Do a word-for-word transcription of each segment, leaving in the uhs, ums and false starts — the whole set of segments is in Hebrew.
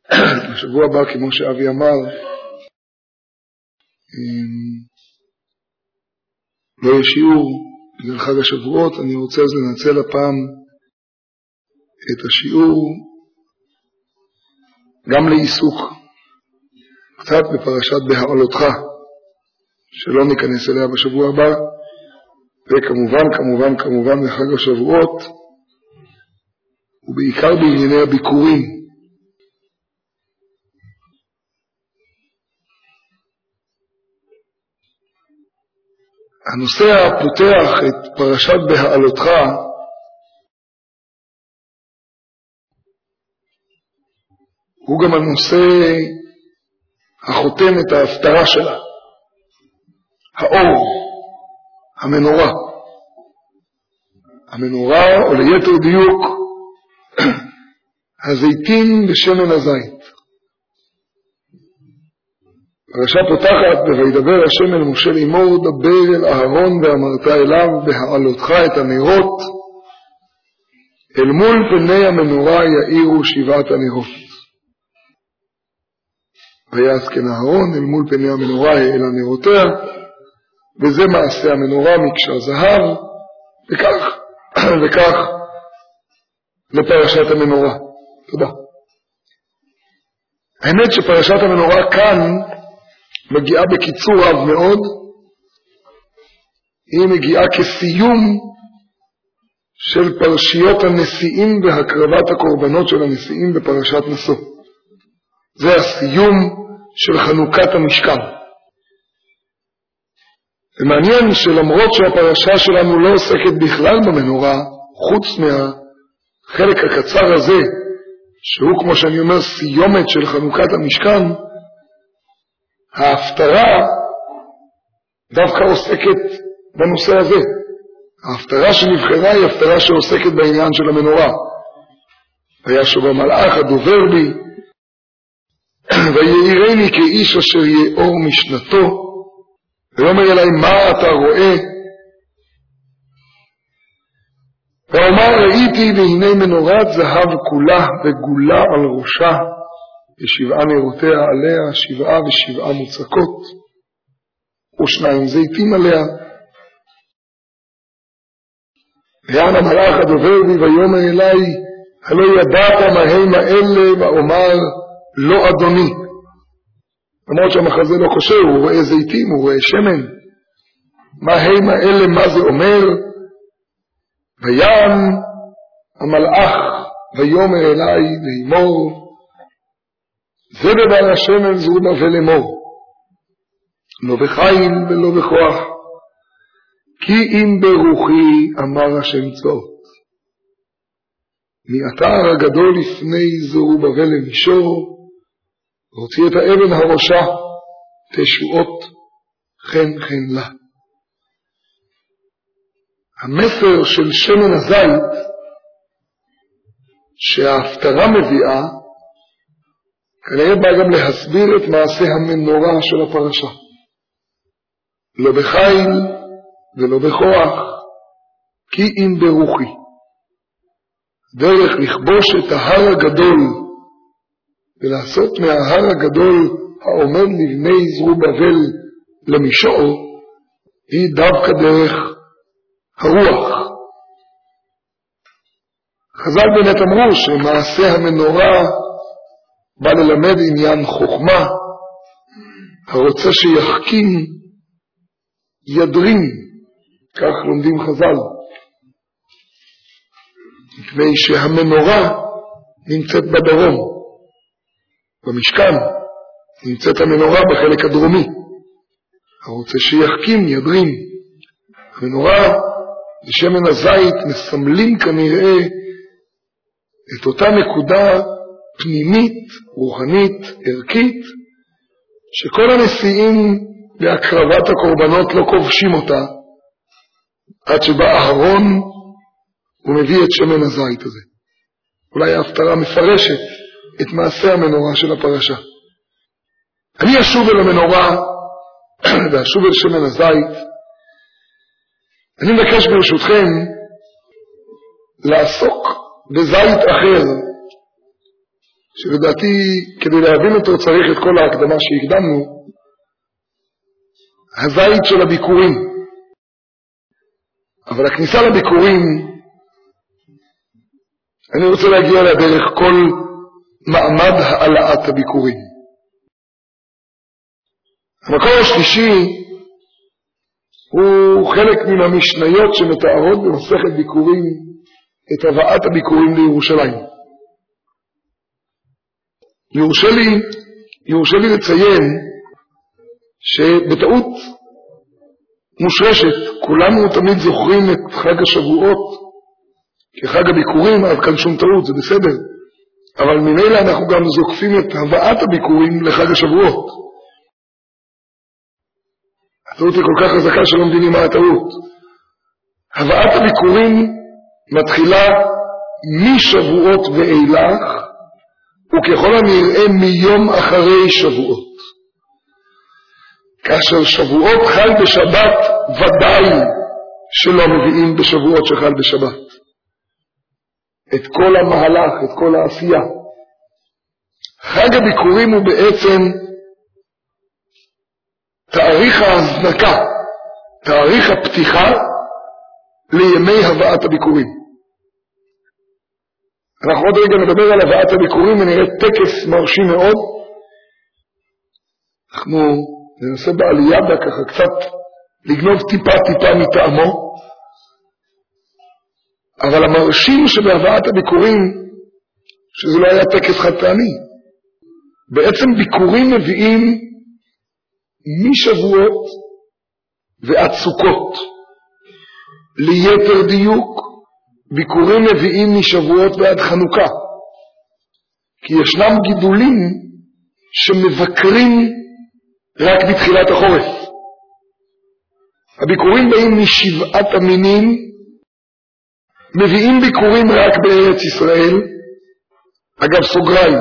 בשבוע הבא, כמו שאבי אמר, לא יהיה שיעור בגלל חג השבועות. אני רוצה אז לנצל הפעם את השיעור גם לעיסוק קצת בפרשת בהעלותך, שלא ניכנס אליה בשבוע הבא, וכמובן, כמובן, כמובן לחג השבועות, ובעיקר בענייני הביקורים. הנושא הפותח את פרשת בהעלותך הוא גם הנושא החותם את ההפטרה שלה, האור, המנורה. המנורה, או ליתר דיוק, הזיתים בשמן הזית. פרשה פותחת, וידבר השם אל משה לאמור, דבר אל אהרון ואמרת אליו, בהעלותך את הנרות, אל מול פני המנורה יאירו שבעת הנרות. ויעסקן אהרון אל מול פני המנורה אל הנרותיה, וזה מעשה המנורה מקשר זהב, וכך, וכך לפרשת המנורה. תודה. האמת שפרשת המנורה כאן מגיעה בקיצור רב מאוד. היא מגיעה כסיום של פרשיות הנשיאים והקרבת הקורבנות של הנשיאים בפרשת נשוא. זה הסיום של חנוכת המשכן. ומעניין שלמרות שהפרשה שלנו לא עוסקת בכלל במנורה, חוץ מהחלק הקצר הזה, שהוא כמו שאני אומר סיומת של חנוכת המשכן, ההפטרה דווקא עוסקת בנושא הזה. ההפטרה שנבחרה היא הפטרה שעוסקת בעניין של המנורה. וישוב המלאך הדובר בי, ויעירני כאיש אשר יאור משנתו, ויאמר אלי מה אתה רואה? ואומר ראיתי והנה מנורת זהב כולה וגולה על ראשה, ושבעה נרותיה עליה, שבעה ושבעה מוצקות, ושניים זיתים עליה. ויען המלאך הדובר בי ויאמר אלי, הלא ידעת מה הם האלה? ואומר לא אדוני. למרות שהמחזה לא קושר, הוא רואה זיתים, הוא רואה שמן. מה הם האלה, מה זה אומר? ויען המלאך ויאמר אלי לאמור, זה דבר השמן זרובבל לאמור, לא בחיל ולא בכוח, כי אם ברוחי אמר השם צבאות. מעתה הגדול לפני זרובבל למישור, והוציא את האבן הראשה, תשועות חן חן לה. המסר של שמן הזית שההפטרה מביאה, כנראה בא גם להסביר את מעשה המנורה של הפרשה. לא בחיל ולא בכוח, כי אם ברוחי. דרך לכבוש את ההר הגדול, ולעשות מההר הגדול העומד לבני זרובבל למישור, היא דווקא דרך הרוח. חז"ל באמת אמרו שמעשה המנורה בא ללמד עניין חוכמה, הרוצה שיחכים ידרים, כך לומדים חז"ל. מפני שהמנורה נמצאת בדרום, במשכן נמצאת המנורה בחלק הדרומי, הרוצה שיחכים ידרים. המנורה ושמן הזית מסמלים כנראה את אותה נקודה פנימית, רוחנית, ערכית, שכל הנשיאים בהקרבת הקורבנות לא כובשים אותה, עד שבא אהרון ומביא את שמן הזית הזה. אולי ההפטרה מפרשת את מעשה המנורה של הפרשה. אני אשוב אל המנורה ואשוב אל שמן הזית. אני מבקש ברשותכם לעסוק בזית אחר, שלדעתי כדי להבין אותו צריך את כל ההקדמה שהקדמנו, הזית של הביקורים. אבל הכניסה לביקורים, אני רוצה להגיע לה דרך כל מעמד העלאת הביקורים. המקור השלישי הוא חלק מן המשניות שמתארות במסכת ביקורים את הבאת הביקורים לירושלים. יורשה לי, יורשה לי לציין שבטעות מושרשת, כולנו תמיד זוכרים את חג השבועות כחג הביקורים, עד כאן שום טעות, זה בסדר. אבל ממילא אנחנו גם זוקפים את הבאת הביקורים לחג השבועות. הטעות היא כל כך חזקה שלא מבינים מה הטעות. הבאת הביקורים מתחילה משבועות ואילך, וככל הנראה מיום אחרי שבועות. כאשר שבועות חל בשבת, ודאי שלא מביאים בשבועות שחל בשבת. את כל המהלך, את כל העשייה. חג הביקורים הוא בעצם תאריך ההזנקה, תאריך הפתיחה לימי הבאת הביקורים. אנחנו עוד רגע נדבר על הבאת הביקורים ונראה טקס מרשים מאוד. אנחנו ננסה בעלייה ככה קצת לגנוב טיפה טיפה מטעמו. אבל המרשים שבהבאת הביקורים, שזה לא היה טקס חד פעמי, בעצם ביקורים מביאים משבועות ועד סוכות. ליתר דיוק, ביקורים מביאים משבועות ועד חנוכה. כי ישנם גידולים שמבקרים רק בתחילת החורף. הביקורים באים משבעת המינים, מביאים ביקורים רק בארץ ישראל. אגב, סוגריים,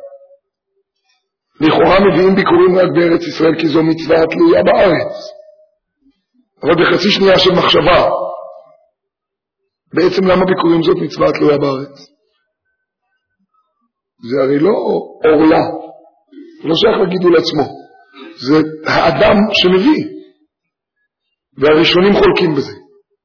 לכאורה מביאים ביקורים רק בארץ ישראל כי זו מצווה תלויה בארץ. אבל בחצי שנייה של מחשבה, בעצם למה ביקורים זאת מצווה תלויה בארץ? זה הרי לא אורלה, לא שייך לגידול עצמו, זה האדם שמביא, והראשונים חולקים בזה.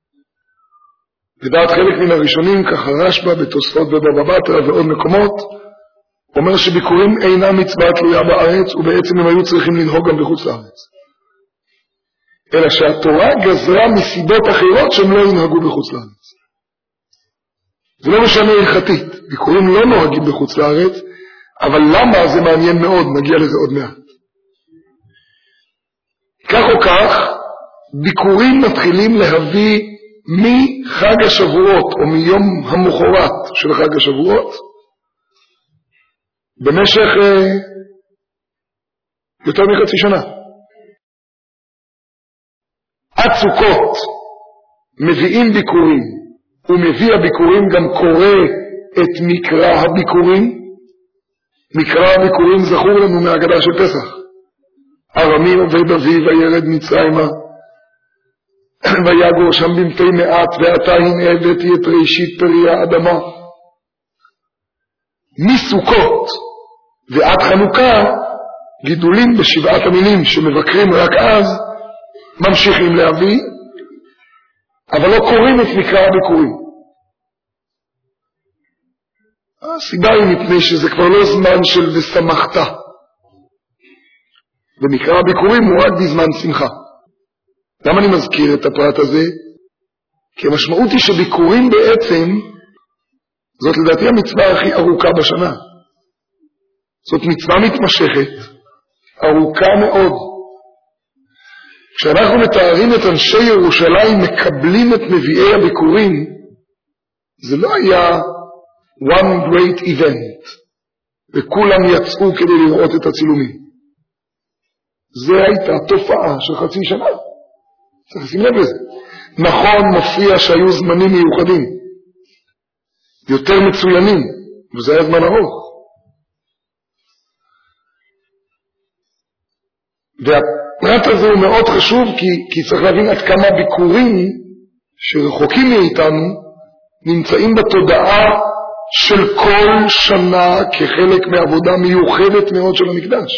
לדעת חלק מן הראשונים, ככה רשב"א בתוספות בבבא בתרא ועוד מקומות, אומר שביקורים אינם מצווה תלויה בארץ, ובעצם הם היו צריכים לנהוג גם בחוץ לארץ. אלא שהתורה גזרה מסיבות אחרות שהם לא ינהגו בחוץ לארץ. זה לא משנה הלכתית, ביקורים לא נוהגים בחוץ לארץ, אבל למה זה מעניין מאוד, נגיע לזה עוד מעט. כך או כך, ביקורים מתחילים להביא מחג השבועות, או מיום המחרת של חג השבועות, במשך אה, יותר מחצי שנה. עד סוכות מביאים ביקורים, ומביא הביקורים גם קורא את מקרא הביקורים. מקרא הביקורים זכור לנו מהאגדה של פסח. ארמי עובד אבי וירד מצרימה, ויגור שם במתי מעט, ועתה הנה הבאתי את ראשית פרי האדמה. מסוכות ועד חנוכה, גידולים בשבעת המינים שמבקרים רק אז, ממשיכים להביא, אבל לא קוראים את מקרא הביקורים. הסיבה היא מפני שזה כבר לא זמן של ושמחת. ומקרא הביקורים הוא רק בזמן שמחה. למה אני מזכיר את הפרט הזה? כי המשמעות היא שביקורים בעצם, זאת לדעתי המצווה הכי ארוכה בשנה. זאת מצווה מתמשכת, ארוכה מאוד. כשאנחנו מתארים את אנשי ירושלים מקבלים את נביאי הביקורים, זה לא היה one great event, וכולם יצאו כדי לראות את הצילומים. זה הייתה תופעה של חצי שנה. צריך לשים לב לזה. נכון, מופיע שהיו זמנים מיוחדים, יותר מצוינים, וזה היה זמן ארוך. והפרט הזה הוא מאוד חשוב, כי, כי צריך להבין עד כמה ביקורים שרחוקים מאיתנו נמצאים בתודעה של כל שנה כחלק מעבודה מיוחדת מאוד של המקדש.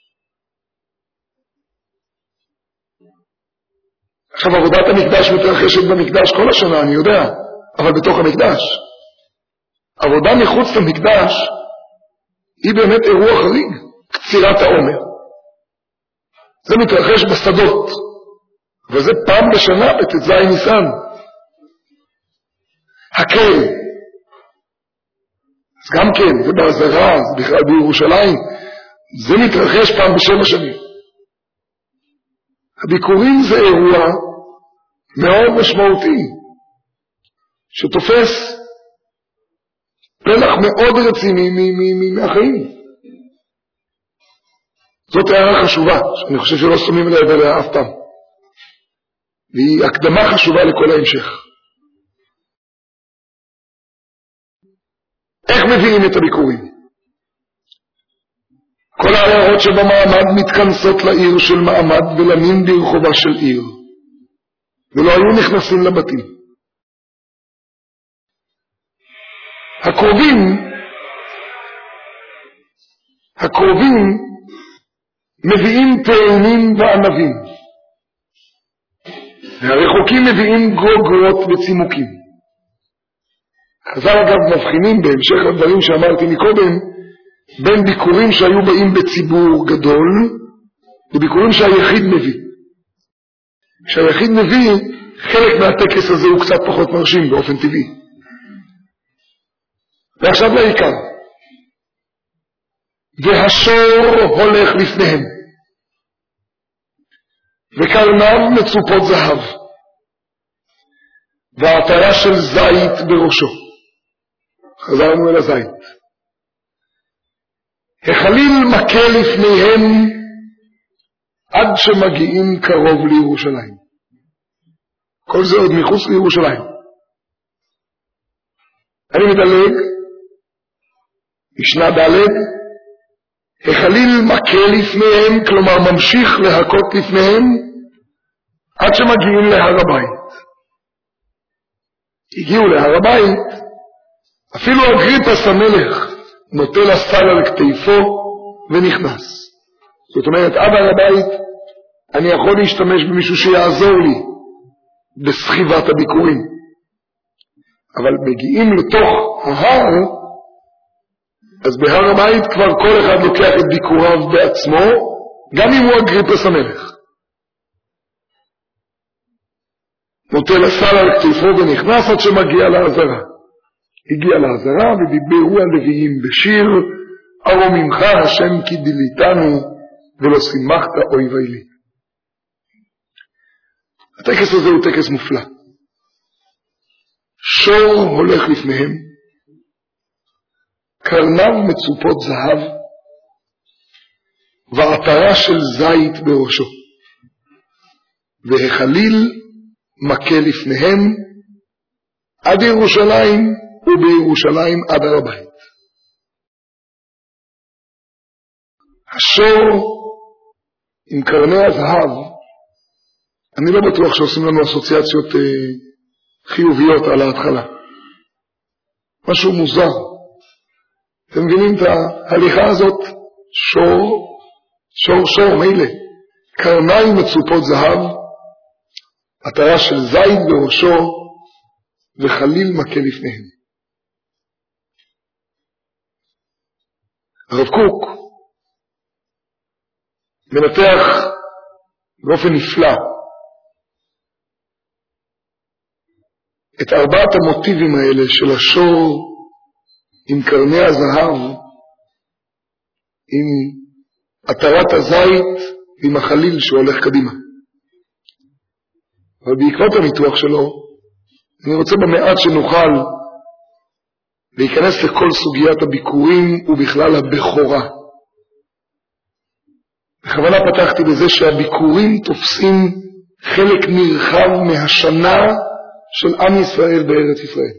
עכשיו, עבודת המקדש מתרחשת במקדש כל השנה, אני יודע, אבל בתוך המקדש. עבודה מחוץ למקדש היא באמת אירוע חריג, קצירת העומר. זה מתרחש בשדות, וזה פעם בשנה בט"ז ניסן. הקל, אז גם כן, זה בעזרה, זה בכלל בירושלים, זה מתרחש פעם בשבע שנים. הביקורים זה אירוע מאוד משמעותי, שתופס פלח מאוד רציני מהחיים. זאת הערה חשובה, שאני חושב שלא שמים אליה עליה אף פעם. והיא הקדמה חשובה לכל ההמשך. איך מביאים את הביקורים? כל העיירות שבמעמד מתכנסות לעיר של מעמד ולמים ברחובה של עיר, ולא היו נכנסים לבתים. הקרובים, הקרובים מביאים תאנים וענבים, והרחוקים מביאים גוגרות וצימוקים. חז"ל אגב מבחינים בהמשך לדברים שאמרתי מקודם, בין ביקורים שהיו באים בציבור גדול, לביקורים שהיחיד מביא. כשהיחיד מביא, חלק מהטקס הזה הוא קצת פחות מרשים באופן טבעי. ועכשיו לעיקר. והשור הולך לפניהם, וקרניו מצופות זהב, והעטרה של זית בראשו. חזרנו אל הזית. החליל מכה לפניהם עד שמגיעים קרוב לירושלים. כל זה עוד מחוץ לירושלים. אני מדלג, משנה ד', החליל מכה לפניהם, כלומר ממשיך להכות לפניהם, עד שמגיעים להר הבית. הגיעו להר הבית, אפילו אגריפס המלך נוטל הסל על כתפו ונכנס. זאת אומרת, עד הר הבית אני יכול להשתמש במישהו שיעזור לי בסחיבת הביקורים. אבל מגיעים לתוך ההר, אז בהר הבית כבר כל אחד לוקח את ביקוריו בעצמו, גם אם הוא אגריפס המלך. נוטל הסל על כתפו ונכנס עד שמגיע לעזרה. הגיע לעזרה ודיברו הלוויים בשיר, ארוממך השם כי דיליתנו ולא שימחת אויבי לי. הטקס הזה הוא טקס מופלא. שור הולך לפניהם, קרניו מצופות זהב, ועטרה של זית בראשו, והחליל מכה לפניהם עד ירושלים, ובירושלים עד הר הבית. השור עם קרני הזהב, אני לא בטוח שעושים לנו אסוציאציות אה, חיוביות על ההתחלה. משהו מוזר. אתם מבינים את ההליכה הזאת? שור, שור שור מילא, קרניים מצופות זהב, עטרה של זית בראשו, וחליל מכה לפניהם. הרב קוק מנתח באופן נפלא את ארבעת המוטיבים האלה של השור עם קרני הזהב, עם עטרת הזית ועם החליל שהולך קדימה. אבל בעקבות הניתוח שלו אני רוצה במעט שנוכל להיכנס לכל סוגיית הביקורים ובכלל הבכורה. בכוונה פתחתי בזה שהביקורים תופסים חלק נרחב מהשנה של עם ישראל בארץ ישראל.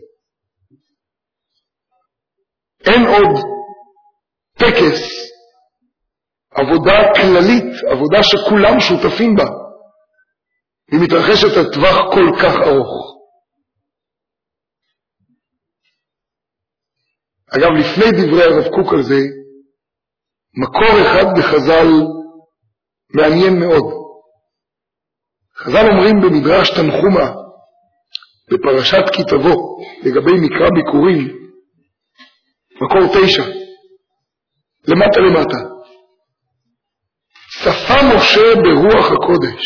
אין עוד טקס, עבודה כללית, עבודה שכולם שותפים בה, היא מתרחשת על טווח כל כך ארוך. אגב, לפני דברי הרב קוק על זה, מקור אחד בחז"ל מעניין מאוד. חז"ל אומרים במדרש תנחומא, בפרשת כי תבוא, לגבי מקרא ביקורים, מקור תשע, למטה למטה. צפה משה ברוח הקודש,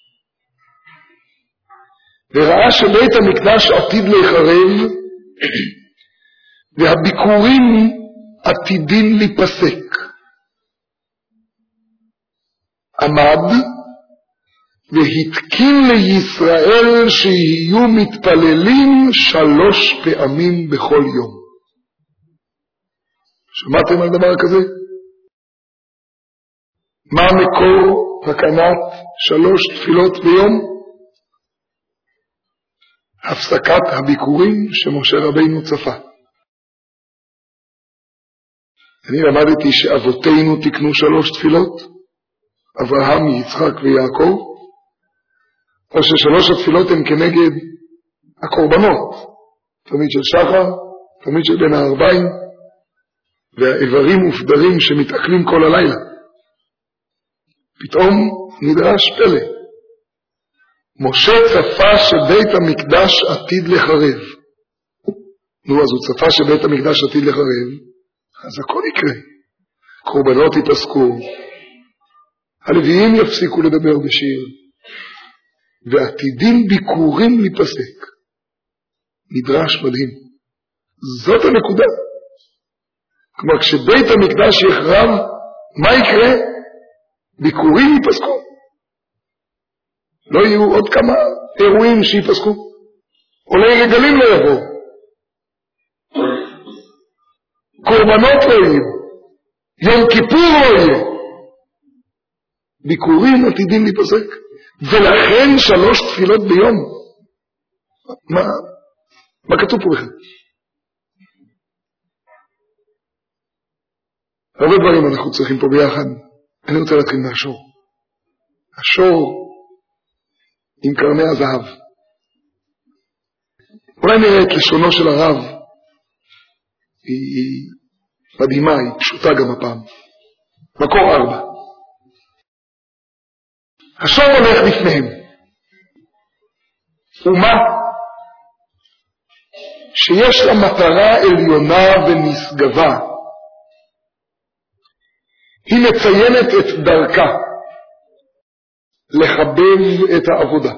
וראה שבית המקדש עתיד להיחרב, והביקורים עתידים להיפסק. עמד והתקין לישראל שיהיו מתפללים שלוש פעמים בכל יום. שמעתם על דבר כזה? מה מקור הקנת שלוש תפילות ביום? הפסקת הביקורים שמשה רבינו צפה. אני למדתי שאבותינו תקנו שלוש תפילות, אברהם, יצחק ויעקב, או ששלוש התפילות הן כנגד הקורבנות, תמיד של שחר, תמיד של בין הערביים, והאיברים ופדרים שמתעכלים כל הלילה. פתאום נדרש פלא. משה צפה שבית המקדש עתיד לחרב. נו, אז הוא צפה שבית המקדש עתיד לחרב, אז הכל יקרה. קורבנות יפסקו, הלוויים יפסיקו לדבר בשיר, ועתידים ביקורים להיפסק. מדרש מדהים. זאת הנקודה. כלומר, כשבית המקדש יחרב, מה יקרה? ביקורים ייפסקו. לא יהיו עוד כמה אירועים שיפסקו. עולי רגלים לא יבואו. קורבנות לא יהיו. יום כיפור לא יהיה. ביקורים עתידים להיפסק. ולכן שלוש תפילות ביום. מה, מה כתוב פה בכלל? הרבה דברים אנחנו צריכים פה ביחד. אני רוצה להתחיל מהשור. השור עם קרני הזהב. אולי נראה את לשונו של הרב. היא, היא מדהימה, היא פשוטה גם הפעם. מקור ארבע. השור הולך לפניהם. ומה? שיש לה מטרה עליונה ונשגבה. היא מציינת את דרכה, לחבב את העבודה.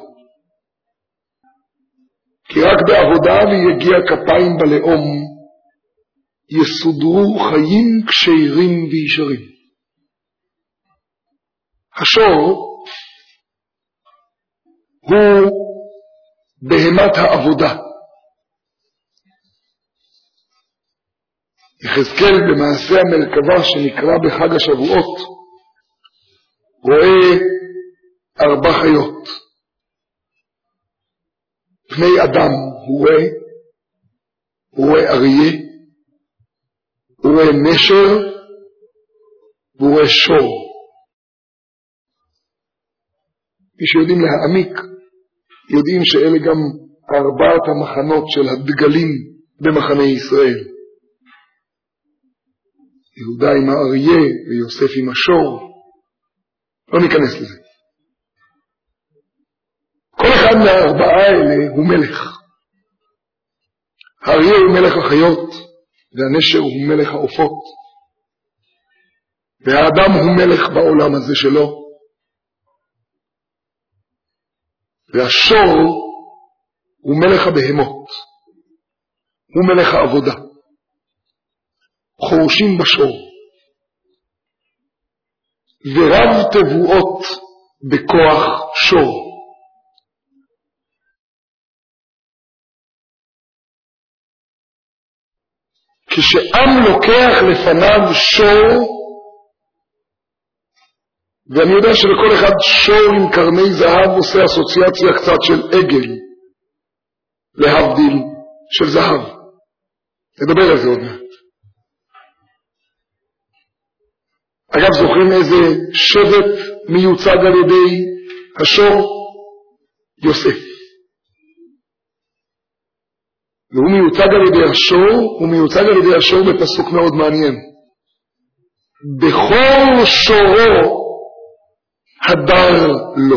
כי רק בעבודה ויגיע כפיים בלאום, יסודרו חיים כשרים וישרים. השור הוא בהמת העבודה. יחזקאל במעשה המרכבה שנקרא בחג השבועות רואה ארבע חיות. פני אדם הוא רואה, הוא רואה אריה, הוא רואה נשר, והוא רואה שור. מי שיודעים להעמיק, יודעים שאלה גם ארבעת המחנות של הדגלים במחנה ישראל. יהודה עם האריה ויוסף עם השור. לא ניכנס לזה. כל אחד מהארבעה האלה הוא מלך. האריה הוא מלך החיות, והנשר הוא מלך העופות. והאדם הוא מלך בעולם הזה שלו. והשור הוא מלך הבהמות. הוא מלך העבודה. חורשים בשור. ורב תבואות בכוח שור. כשעם לוקח לפניו שור, ואני יודע שלכל אחד שור עם קרני זהב עושה אסוציאציה קצת של עגל, להבדיל של זהב. נדבר על זה עוד מעט. אגב, זוכרים איזה שבט מיוצג על ידי השור? יוסף. והוא מיוצג על ידי השור, הוא מיוצג על ידי השור בפסוק מאוד מעניין. בכל שורו הדר לו,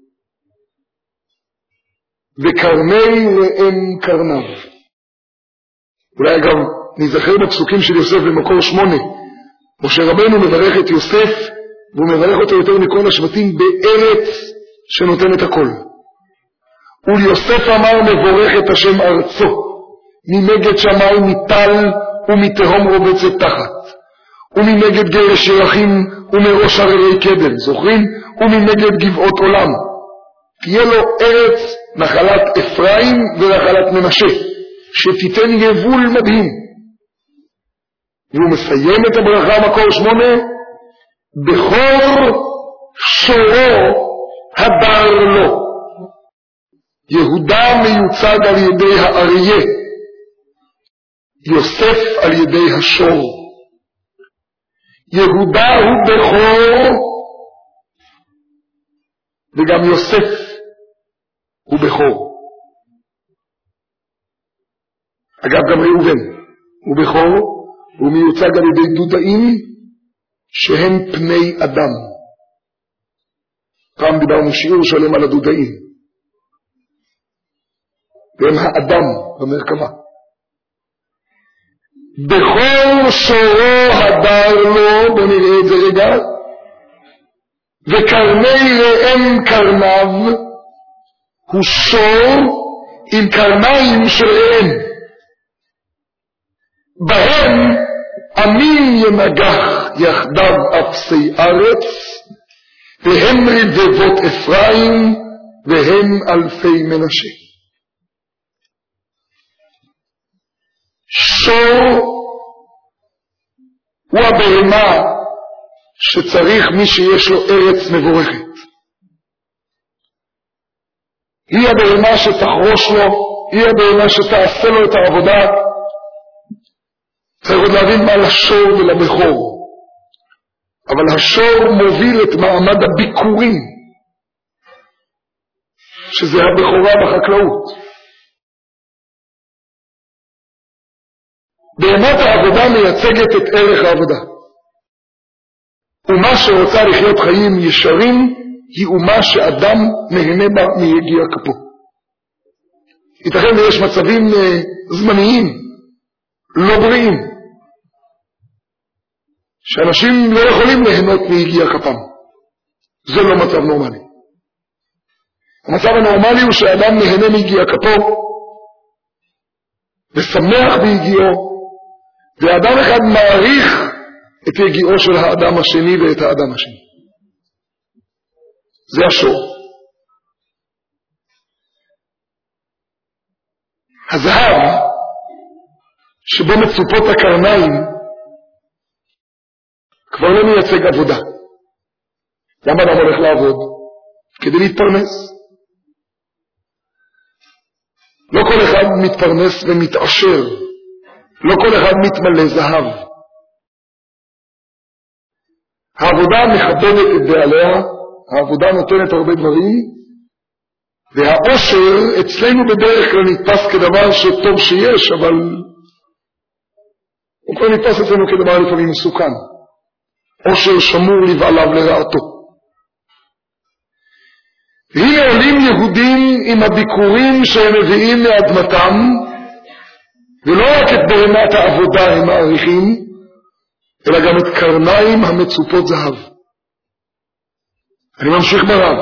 וקרני ראם קרניו. אולי אגב נזכר בפסוקים של יוסף במקור שמונה, משה רבנו מברך את יוסף, והוא מברך אותו יותר מכל השבטים בארץ שנותן את הכל. וליוסף אמר מבורך את השם ארצו, ממגד שמיים מטל ומתהום רובצת תחת, וממגד גרש ירחים ומראש הררי קדם, זוכרים? וממגד גבעות עולם. תהיה לו ארץ נחלת אפרים ונחלת מנשה, שתיתן יבול מדהים. והוא מסיים את הברכה מקור שמונה, בכל שורו הדר לו. יהודה מיוצג על ידי האריה, יוסף על ידי השור. יהודה הוא בכור, וגם יוסף הוא בכור. אגב גם ראובן הוא בכור, הוא מיוצג על ידי דודאים שהם פני אדם. פעם דיברנו שיעור שלם על הדודאים, והם האדם במרכבה. בכל שורו הדר לו, בוא נראה את זה רגע, וקרני ראם קרניו, הוא שור עם קרניים של ראם, בהם עמים ינגח יחדיו אפסי ארץ, והם רבבות אפרים והם אלפי מנשה. שור הוא הבהמה שצריך מי שיש לו ארץ מבורכת. היא הבהמה שתחרוש לו, היא הבהמה שתעשה לו את העבודה. צריך עוד להבין מה לשור ולבכור. אבל השור מוביל את מעמד הביקורים, שזה הבכורה בחקלאות. בהמת העבודה מייצגת את ערך העבודה. אומה שרוצה לחיות חיים ישרים היא אומה שאדם נהנה בה מיגיע כפו. ייתכן ויש מצבים זמניים, לא בריאים, שאנשים לא יכולים ליהנות מיגיע כפם. זה לא מצב נורמלי. המצב הנורמלי הוא שאדם נהנה מיגיע כפו ושמח ביגיעו, ואדם אחד מעריך את יגיעו של האדם השני ואת האדם השני. זה השור. הזהב שבו מצופות הקרניים כבר לא מייצג עבודה. למה אדם הולך לעבוד? כדי להתפרנס. לא כל אחד מתפרנס ומתעשר, לא כל אחד מתמלא זהב. העבודה מכבדת את בעליה, העבודה נותנת הרבה דברים, והעושר אצלנו בדרך כלל נתפס כדבר שטוב שיש, אבל הוא כבר נתפס אצלנו כדבר לפעמים מסוכן. עושר שמור לבעליו לרעתו. והנה עולים יהודים עם הביקורים שהם מביאים מאדמתם, ולא רק את בהמת העבודה הם מעריכים, אלא גם את קרניים המצופות זהב. אני ממשיך ברב.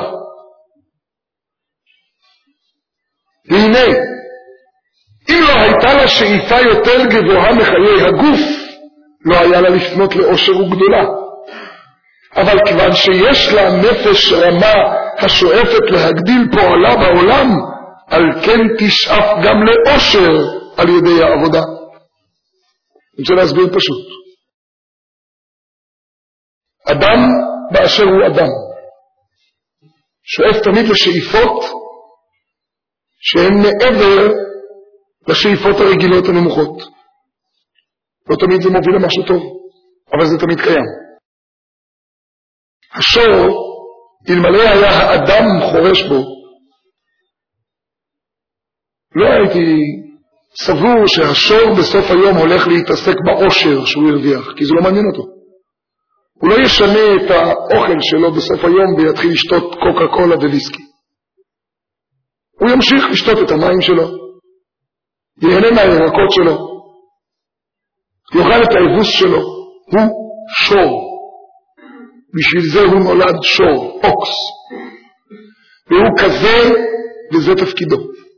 והנה, אם לא הייתה לה שאיפה יותר גבוהה מחיי הגוף, לא היה לה לפנות לאושר וגדולה. אבל כיוון שיש לה נפש רמה השואפת להגדיל פועלה בעולם, על כן תשאף גם לאושר על ידי העבודה. אני רוצה להסביר פשוט. אדם באשר הוא אדם שואף תמיד לשאיפות שהן מעבר לשאיפות הרגילות הנמוכות. לא תמיד זה מוביל למשהו טוב, אבל זה תמיד קיים. השור, אלמלא היה האדם חורש בו, לא הייתי סבור שהשור בסוף היום הולך להתעסק באושר שהוא הרוויח, כי זה לא מעניין אותו. הוא לא ישנה את האוכל שלו בסוף היום ויתחיל לשתות קוקה קולה וויסקי. הוא ימשיך לשתות את המים שלו, ייהנה מהירקות שלו, יאכל את האבוס שלו. הוא שור. בשביל זה הוא נולד שור, אוקס. והוא כזה, וזה תפקידו.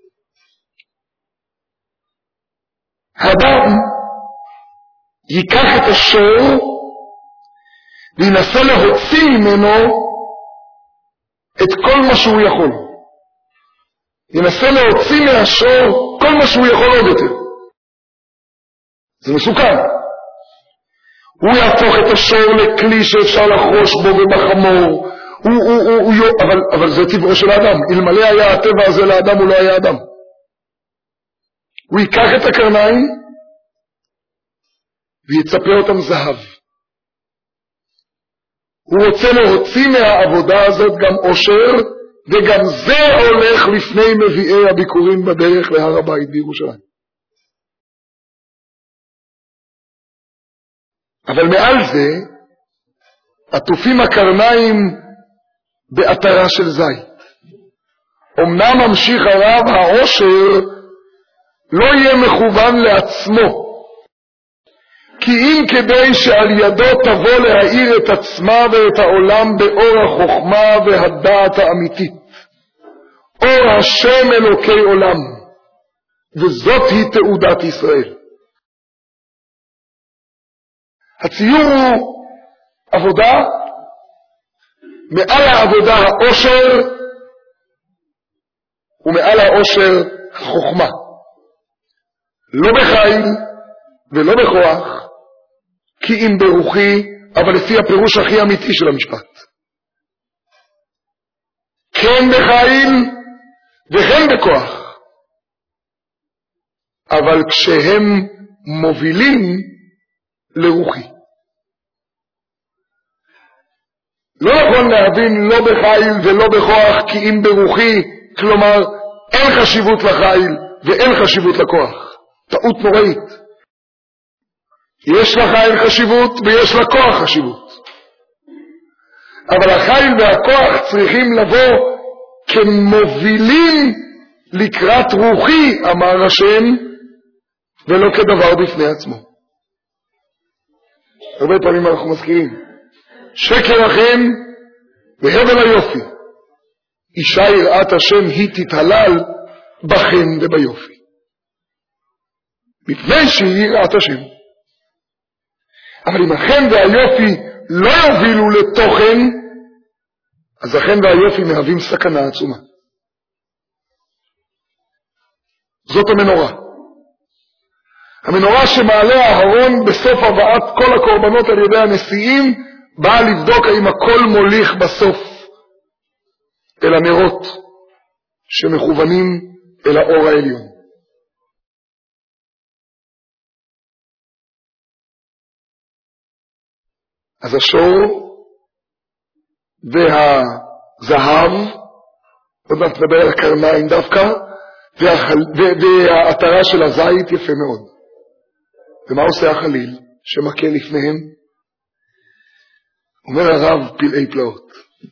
האדם ייקח את השור וינסה להוציא ממנו את כל מה שהוא יכול. ינסה להוציא מהשור כל מה שהוא יכול עוד יותר. זה מסוכן. הוא יהפוך את השור לכלי שאפשר לחרוש בו ובחמור. הוא, הוא, הוא, הוא, אבל, אבל זה טבעו של האדם. אלמלא היה הטבע הזה לאדם, הוא לא היה אדם. הוא ייקח את הקרניים ויצפה אותם זהב. הוא רוצה להוציא מהעבודה הזאת גם עושר, וגם זה הולך לפני מביאי הביקורים בדרך להר הבית בירושלים. אבל מעל זה עטופים הקרניים בעטרה של זית. אמנם ממשיך הרב, העושר לא יהיה מכוון לעצמו, כי אם כדי שעל ידו תבוא להאיר את עצמה ואת העולם באור החוכמה והדעת האמיתית, אור השם אלוקי עולם, וזאת היא תעודת ישראל. הציור הוא עבודה, מעל העבודה העושר, ומעל העושר החוכמה. לא בחיל ולא בכוח, כי אם ברוחי, אבל לפי הפירוש הכי אמיתי של המשפט. כן בחיל וכן בכוח, אבל כשהם מובילים לרוחי. לא נכון להבין לא בחיל ולא בכוח כי אם ברוחי, כלומר אין חשיבות לחיל ואין חשיבות לכוח. טעות נוראית. יש לחיל חשיבות ויש לכוח חשיבות. אבל החיל והכוח צריכים לבוא כמובילים לקראת רוחי, אמר השם, ולא כדבר בפני עצמו. הרבה פעמים אנחנו מזכירים, שקר לכם והבל היופי, אישה יראת השם היא תתהלל בכם וביופי, מפני שהיא יראת השם. אבל אם החן והיופי לא יובילו לתוכן, אז החן והיופי מהווים סכנה עצומה. זאת המנורה. המנורה שמעלה אהרון בסוף הבאת כל הקורבנות על ידי הנשיאים, באה לבדוק האם הכל מוליך בסוף אל הנרות שמכוונים אל האור העליון. אז השור והזהב, עוד מעט נדבר על הקרניים דווקא, והעטרה של הזית יפה מאוד. ומה עושה החליל שמכה לפניהם? אומר הרב פלאי פלאות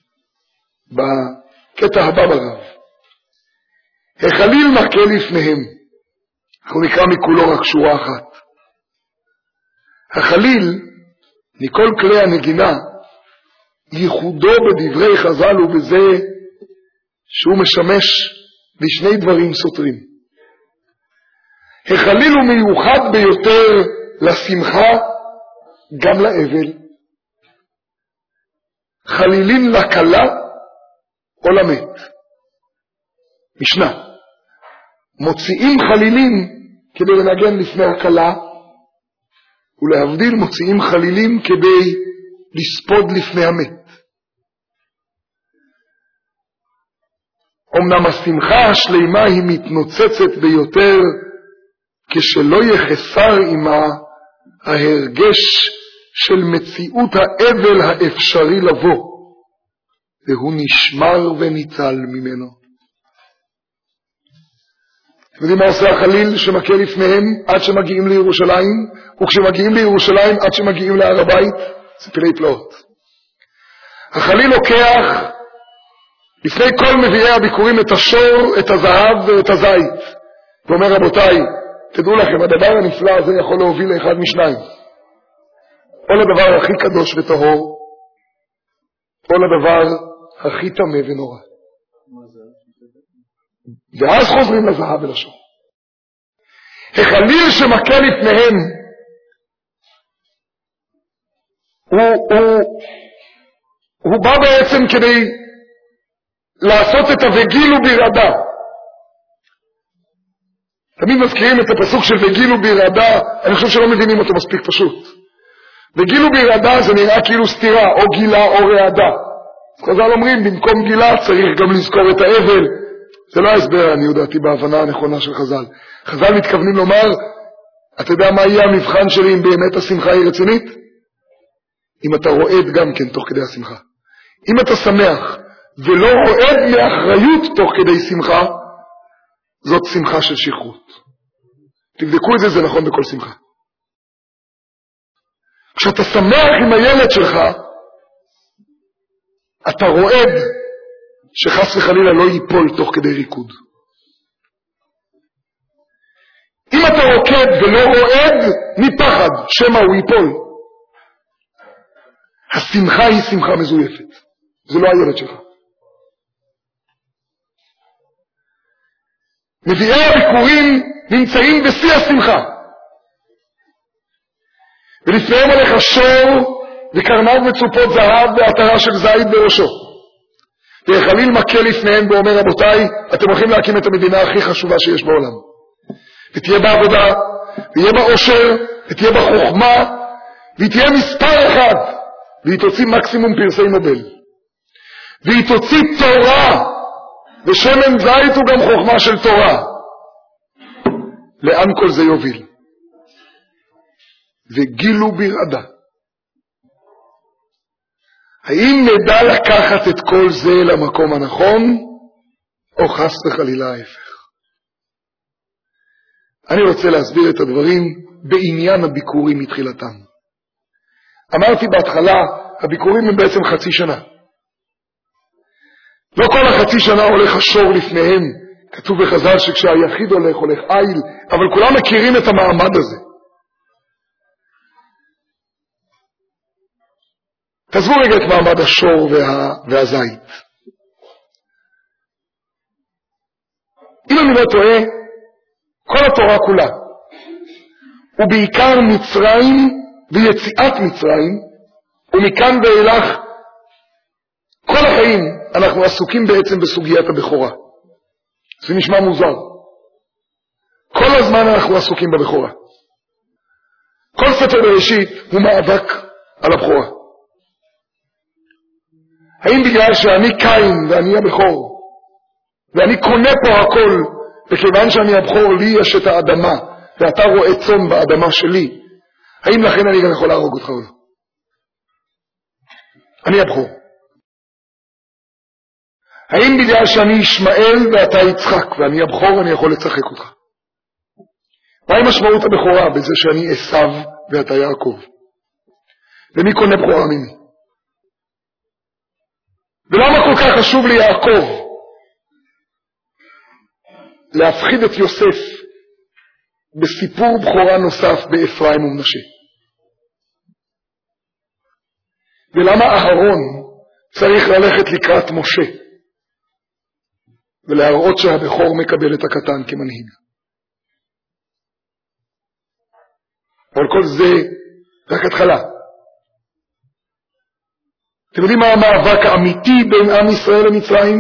בקטע הבא ברב, החליל מכה לפניהם. אנחנו נקרא מכולו רק שורה אחת. החליל מכל כלי הנגינה, ייחודו בדברי חז"ל ובזה שהוא משמש לשני דברים סותרים. החליל הוא מיוחד ביותר לשמחה, גם לאבל. חלילים לקלה או למת. משנה, מוציאים חלילים כדי לנגן לפני הקלה, ולהבדיל מוציאים חלילים כדי לספוד לפני המת. אמנם השמחה השלימה היא מתנוצצת ביותר כשלא יחסר עמה ההרגש של מציאות האבל האפשרי לבוא, והוא נשמר וניצל ממנו. אתם יודעים מה עושה החליל שמכה לפניהם עד שמגיעים לירושלים, וכשמגיעים לירושלים עד שמגיעים להר הבית? זה פלאי פלאות. החליל לוקח לפני כל מביאי הביקורים את השור, את הזהב ואת הזית, ואומר רבותיי, תדעו לכם, הדבר הנפלא הזה יכול להוביל לאחד משניים, או לדבר הכי קדוש וטהור, או לדבר הכי טמא ונורא. ואז חוזרים לזהב ולשור. החליל שמכה לפניהם הוא, הוא, הוא בא בעצם כדי לעשות את ה"וגילו ברעדה". תמיד מזכירים את הפסוק של "וגילו ברעדה", אני חושב שלא מבינים אותו מספיק פשוט. וגילו ברעדה זה נראה כאילו סתירה, או גילה או רעדה. אז חז"ל אומרים, במקום גילה צריך גם לזכור את האבל. זה לא ההסבר, אני יודעתי, בהבנה הנכונה של חז"ל. חז"ל מתכוונים לומר, אתה יודע מה יהיה המבחן שלי אם באמת השמחה היא רצינית? אם אתה רועד גם כן תוך כדי השמחה. אם אתה שמח ולא רועד מאחריות תוך כדי שמחה, זאת שמחה של שכרות. תבדקו את זה, זה נכון בכל שמחה. כשאתה שמח עם הילד שלך, אתה רועד שחס וחלילה לא ייפול תוך כדי ריקוד. אם אתה רוקד ולא רועד מפחד שמא הוא ייפול, השמחה היא שמחה מזויפת. זה לא הילד שלך. נביאי הביקורים נמצאים בשיא השמחה, ולפניהם הולך שור וקרניו מצופות זהב ועטרה של זית בראשו, והחליל מכה לפניהם ואומר, רבותיי, אתם הולכים להקים את המדינה הכי חשובה שיש בעולם, ותהיה בעבודה, ויהיה באושר, ותהיה בחוכמה, והיא תהיה מספר אחד, והיא תוציא מקסימום פרסי נובל, והיא תוציא תורה, ושמן זית הוא גם חוכמה של תורה. לאן כל זה יוביל? וגילו ברעדה. האם נדע לקחת את כל זה למקום הנכון, או חס וחלילה ההפך? אני רוצה להסביר את הדברים בעניין הביקורים מתחילתם. אמרתי בהתחלה, הביקורים הם בעצם חצי שנה. לא כל החצי שנה הולך השור לפניהם. כתוב בחז"ל שכשהיחיד הולך, הולך איל, אבל כולם מכירים את המעמד הזה. תעזבו רגע את מעמד השור וה... והזית. אם אני לא טועה, כל התורה כולה, ובעיקר מצרים ויציאת מצרים, ומכאן ואילך, כל החיים אנחנו עסוקים בעצם בסוגיית הבכורה. זה נשמע מוזר. כל הזמן אנחנו עסוקים בבכורה. כל ספר בראשית הוא מאבק על הבכורה. האם בגלל שאני קין ואני הבכור, ואני קונה פה הכל, וכיוון שאני הבכור לי יש את האדמה, ואתה רואה צאן באדמה שלי, האם לכן אני גם יכול להרוג אותך או לא? אני הבכור. האם בגלל שאני ישמעאל ואתה יצחק, ואני הבכור, אני יכול לצחק אותך? מהי משמעות הבכורה בזה שאני עשיו ואתה יעקב? ומי קונה בכורה ממני? ולמה כל כך חשוב לי יעקב? להפחיד את יוסף בסיפור בכורה נוסף באפרים ומנשה. ולמה אהרון צריך ללכת לקראת משה? ולהראות שהבכור מקבל את הקטן כמנהיג. אבל כל זה רק התחלה. אתם יודעים מה המאבק האמיתי בין עם ישראל למצרים?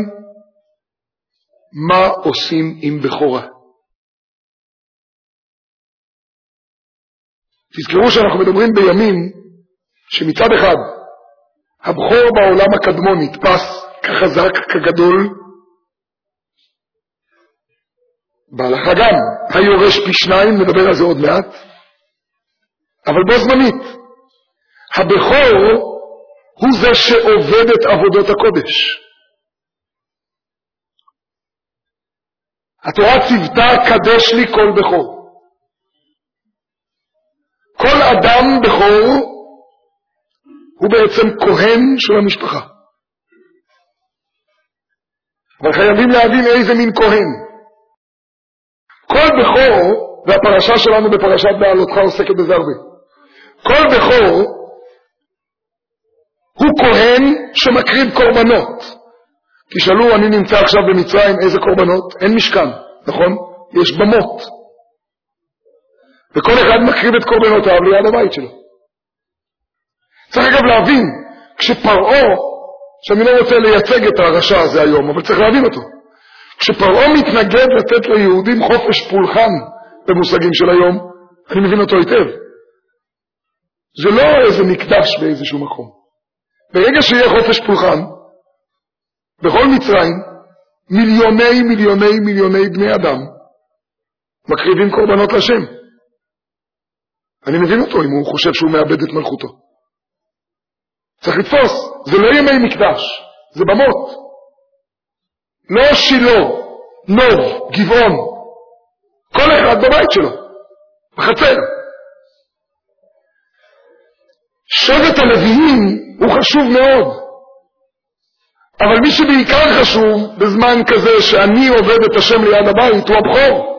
מה עושים עם בכורה? תזכרו שאנחנו מדברים בימים שמצד אחד הבכור בעולם הקדמון נתפס כחזק, כגדול, בהלכה גם, היורש פי שניים, נדבר על זה עוד מעט, אבל בו זמנית, הבכור הוא זה שעובד את עבודות הקודש. התורה ציוותה קדש לי כל בכור. כל אדם בכור הוא בעצם כהן של המשפחה. אבל חייבים להבין איזה מין כהן. כל בכור, והפרשה שלנו בפרשת בעלותך עוסקת בזה הרבה, כל בכור הוא כהן שמקריב קורבנות. תשאלו, אני נמצא עכשיו במצרים, איזה קורבנות? אין משכן, נכון? יש במות. וכל אחד מקריב את קורבנותיו ליד הבית שלו. צריך אגב להבין, כשפרעה, שאני לא רוצה לייצג את הרשע הזה היום, אבל צריך להבין אותו. כשפרעה מתנגד לתת ליהודים חופש פולחן במושגים של היום, אני מבין אותו היטב. זה לא איזה מקדש באיזשהו מקום. ברגע שיהיה חופש פולחן, בכל מצרים, מיליוני מיליוני מיליוני בני אדם מקריבים קורבנות לשם. אני מבין אותו אם הוא חושב שהוא מאבד את מלכותו. צריך לתפוס, זה לא ימי מקדש, זה במות. לא שילה, נוב, גבעון. כל אחד בבית שלו, בחצר. שבט הלוויים הוא חשוב מאוד. אבל מי שבעיקר חשוב בזמן כזה שאני עובד את השם ליד הבית הוא הבכור.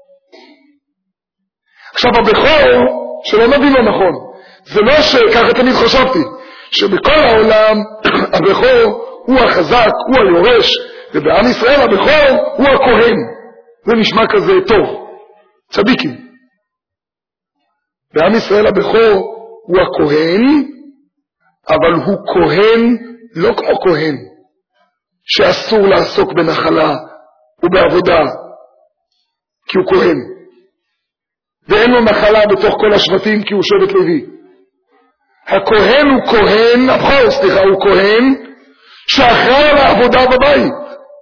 עכשיו הבכור, שלא נבין לא נכון, זה לא שככה תמיד חשבתי, שבכל העולם הבכור הוא החזק, הוא היורש, ובעם ישראל הבכור הוא הכהן. זה נשמע כזה טוב, צדיקים. בעם ישראל הבכור הוא הכהן, אבל הוא כהן לא כמו כהן שאסור לעסוק בנחלה ובעבודה, כי הוא כהן. ואין לו נחלה בתוך כל השבטים כי הוא שבט לוי. הכהן הוא כהן, הבכור, סליחה, הוא כהן שאחראי על העבודה בבית.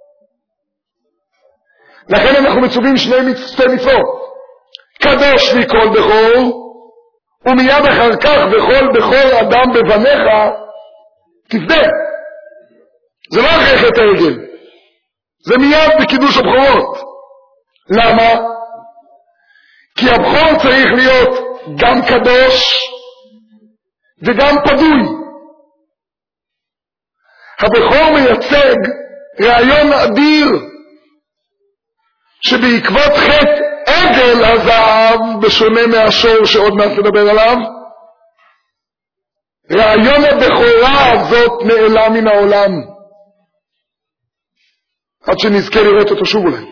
לכן אנחנו מצווים שני שתי מצוות. קדוש לי כל בכור, ומיד אחר כך בכל בכור אדם בבניך תפדה. זה לא אחרי חטא העגל, זה מיד בקידוש הבכורות. למה? כי הבכור צריך להיות גם קדוש וגם פדוי. הבכור מייצג רעיון אדיר שבעקבות חטא עגל הזהב, בשונה מהשור שעוד מעט נדבר עליו, רעיון הבכורה הזאת נעלם מן העולם עד שנזכה לראות אותו שוב אולי.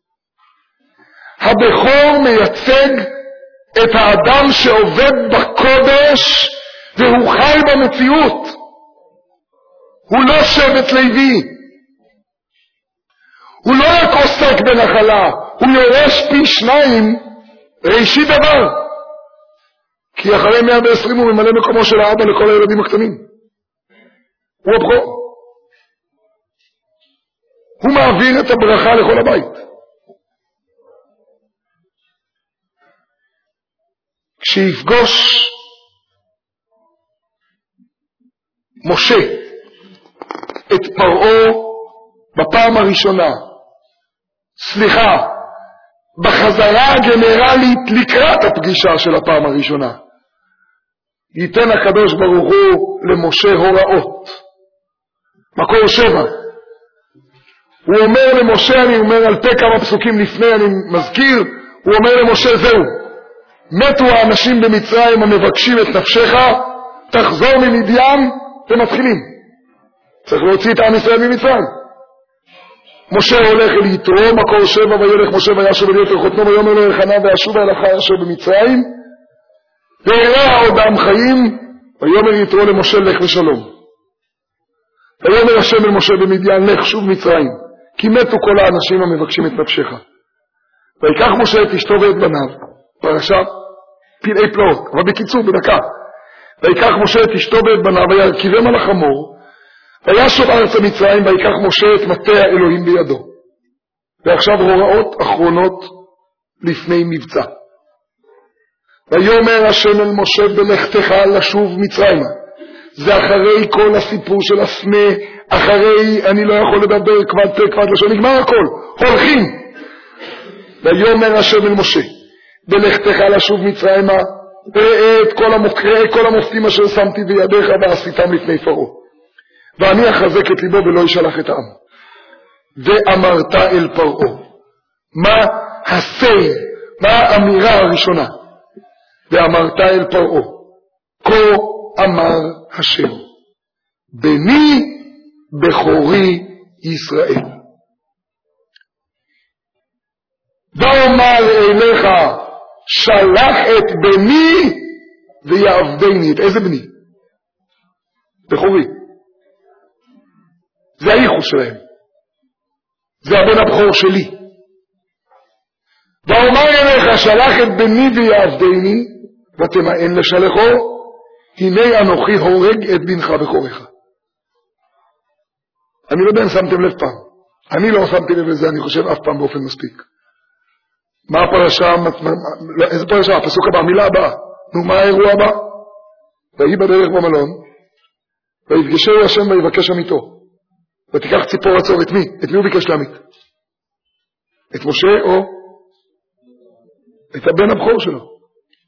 הבכור מייצג את האדם שעובד בקודש והוא חי במציאות. הוא לא שבט לוי, הוא לא רק עוסק בנחלה, הוא יורש פי שניים ראשית דבר, כי אחרי מאה ועשרים הוא ממלא מקומו של האבא לכל הילדים הקטנים. הוא הבכור, הוא מעביר את הברכה לכל הבית. כשיפגוש משה את פרעה בפעם הראשונה, סליחה, בחזרה הגנרלית לקראת הפגישה של הפעם הראשונה, ייתן הקדוש ברוך הוא למשה הוראות. מקור שבע. הוא אומר למשה, אני אומר על פה כמה פסוקים לפני, אני מזכיר, הוא אומר למשה זהו, מתו האנשים במצרים המבקשים את נפשך, תחזור ממדיין ומתחילים. צריך להוציא את עם ישראל ממצרים. משה הולך אל יתרו, מקור שבע, וילך משה וישוב אל יתר חותנו ויאמר לו אלחנן וישוב אל אחי אשר במצרים, וירא עודם חיים, ויאמר יתרו למשה לך ושלום. ויאמר השם אל משה במדיין לך שוב מצרים, כי מתו כל האנשים המבקשים את נפשך. ויקח משה את אשתו ואת בניו, פרשת פלאי פלאות, אבל בקיצור בדקה. ויקח משה את אשתו ואת בניו וירכיבם על החמור, וישוב ארצה מצרים, ויקח משה את מטה האלוהים בידו. ועכשיו הוראות אחרונות לפני מבצע. ויאמר השם אל משה בלכתך לשוב מצרימה. זה אחרי כל הסיפור של הסנה, אחרי אני לא יכול לדבר כבד פה כבד לשון, נגמר הכל, הולכים. ויאמר השם אל משה, בלכתך לשוב מצרימה, ראה את כל המוקרא, כל המופתים אשר שמתי בידיך ועשיתם לפני פרעה. ואני אחזק את ליבו ולא ישלח את העם. ואמרת אל פרעה. מה הסי, מה האמירה הראשונה? ואמרת אל פרעה, כה אמר השם, בני בכורי ישראל. ואומר אליך, שלח את בני ויעבדני. את איזה בני? בכורי. זה הייחוס שלהם. זה הבן הבכור שלי. ואומר אליך, שלח את בני ויעבדני, ותמאן לשלחו, הנה אנוכי הורג את בנך בכורך. אני לא יודע אם שמתם לב פעם. אני לא שמתי לב לזה, אני חושב אף פעם באופן מספיק. מה הפרשה, איזה פרשה? הפסוק הבא, המילה הבאה. נו, מה האירוע הבא? ויהי בדרך במלון, ויפגשהו השם ויבקש עמיתו. ותיקח ציפור עצור. את מי? את מי הוא ביקש להמית? את משה או את הבן הבכור שלו?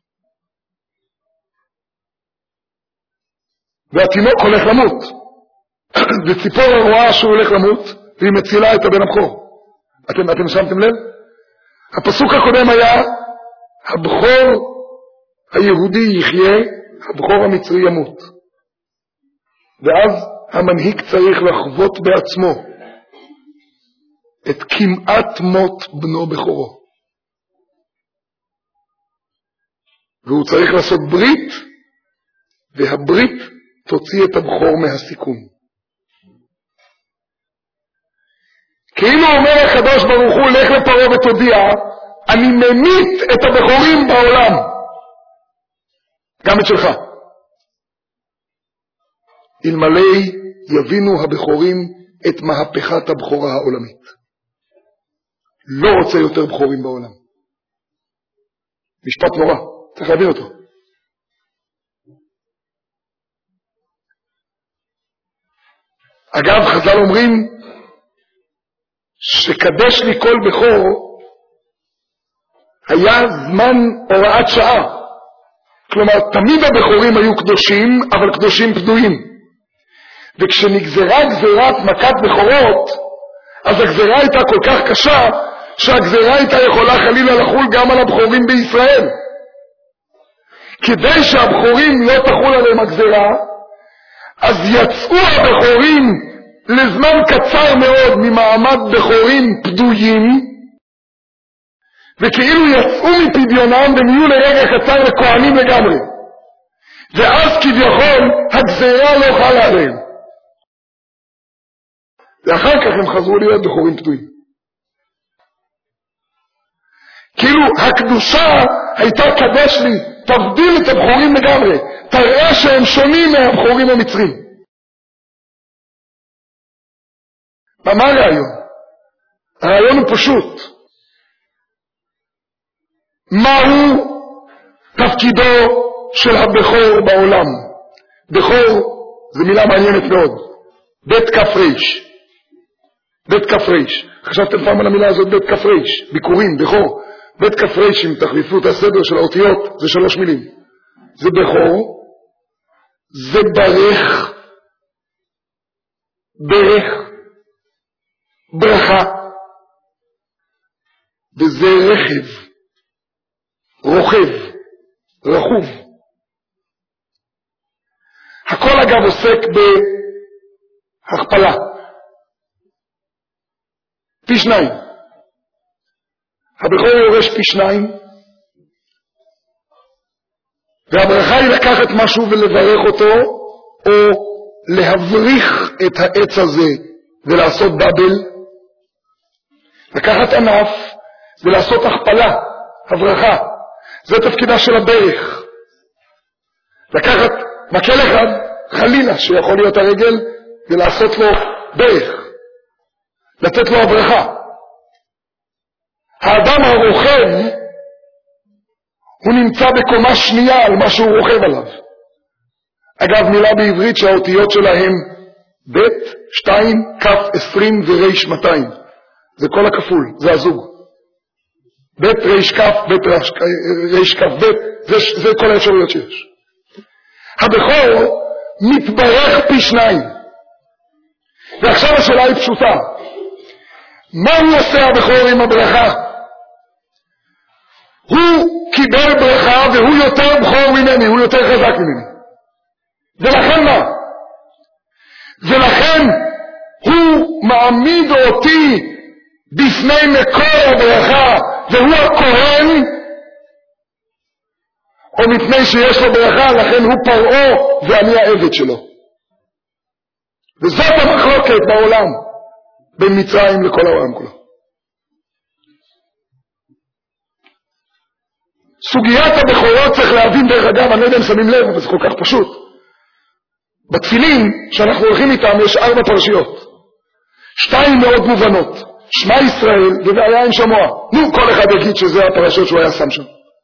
והתינוק הולך למות. וציפור רואה שהוא הולך למות, והיא מצילה את הבן הבכור. אתם, אתם שמתם לב? הפסוק הקודם היה, הבכור היהודי יחיה, הבכור המצרי ימות. ואז המנהיג צריך לחוות בעצמו את כמעט מות בנו בכורו. והוא צריך לעשות ברית, והברית תוציא את הבכור מהסיכון. כאילו אומר הקדוש ברוך הוא, לך לפרעה ותודיע, אני ממית את הבכורים בעולם. גם את שלך. אלמלא יבינו הבכורים את מהפכת הבכורה העולמית. לא רוצה יותר בכורים בעולם. משפט נורא, צריך להבין אותו. אגב, חז"ל אומרים שקדש לי כל בכור היה זמן הוראת שעה. כלומר, תמיד הבכורים היו קדושים, אבל קדושים פדויים. וכשנגזרה גזירת מכת בכורות, אז הגזירה הייתה כל כך קשה, שהגזירה הייתה יכולה חלילה לחול גם על הבכורים בישראל. כדי שהבכורים לא תחול עליהם הגזירה, אז יצאו הבכורים לזמן קצר מאוד ממעמד בכורים פדויים, וכאילו יצאו מפדיונם ונהיו לרגע קצר לכהנים לגמרי. ואז כביכול הגזירה לא חלה עליהם. ואחר כך הם חזרו להיות בכורים פדויים. כאילו הקדושה הייתה קדש לי, תבדיל את הבכורים לגמרי, תראה שהם שונים מהבכורים המצרים. מה הרעיון? הרעיון הוא פשוט. מהו תפקידו של הבכור בעולם? בכור זה מילה מעניינת מאוד. בית כף ריש. בית כף ריש. חשבתם פעם על המילה הזאת בית כף ריש? ביקורים, בכור. בית כף ריש, אם תחליפו את הסדר של האותיות, זה שלוש מילים. זה בכור, זה ברך, ברך, ברכה, וזה רכב, רוכב, רכוב. הכל אגב עוסק בהכפלה. פי שניים. הבכור יורש פי שניים, והברכה היא לקחת משהו ולברך אותו, או להבריך את העץ הזה ולעשות בבל, לקחת ענף ולעשות הכפלה, הברכה. זה תפקידה של הברך. לקחת מקל אחד, חלילה, שיכול להיות הרגל, ולעשות לו ברך, לתת לו הברכה. האדם הרוכב, הוא נמצא בקומה שנייה על מה שהוא רוכב עליו. אגב, מילה בעברית שהאותיות שלהם בית, שתיים, כף, עשרים וריש מאתיים. זה כל הכפול, זה הזוג. בית ריש כף, בית ריש כף בית, זה, זה כל האפשרויות שיש. הבכור מתברך פי שניים. ועכשיו השאלה היא פשוטה. מה הוא עושה הבכור עם הברכה? הוא קיבל ברכה והוא יותר בכור ממני, הוא יותר חזק ממני. ולכן מה? ולכן הוא מעמיד אותי בפני מקור הברכה והוא הכהן, או מפני שיש לו ברכה לכן הוא פרעה ואני העבד שלו. וזאת המחלוקת בעולם בין מצרים לכל העולם כולו. סוגיית הבכורות צריך להבין, דרך אגב, אני לא יודע אם שמים לב, אבל זה כל כך פשוט. בתפילין שאנחנו הולכים איתם יש ארבע פרשיות, שתיים מאוד מובנות, שמע ישראל והיה עם שמוע. נו, כל אחד יגיד שזה הפרשיות שהוא היה שם שם.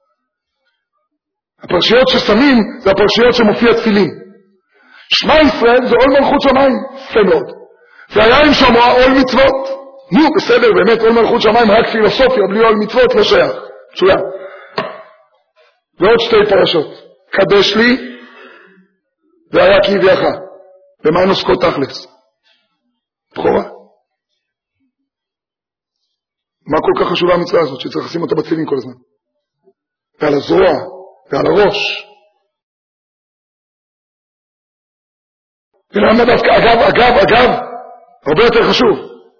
הפרשיות ששמים זה הפרשיות שמופיע תפילין. שמע ישראל זה עול מלכות שמיים, יפה מאוד. והיה עם שמוע עול מצוות. נו, בסדר, באמת עול מלכות שמיים רק פילוסופיה, בלי עול מצוות לא שייך. מצוין. ועוד שתי פרשות, קדש לי והיה כי הביאך. ומה הן עוסקות תכלס? בכורה. מה כל כך חשובה המצווה הזאת שצריך לשים אותה בתפילין כל הזמן? ועל הזרוע ועל הראש. ולמה דווקא, אגב, אגב, אגב, הרבה יותר חשוב.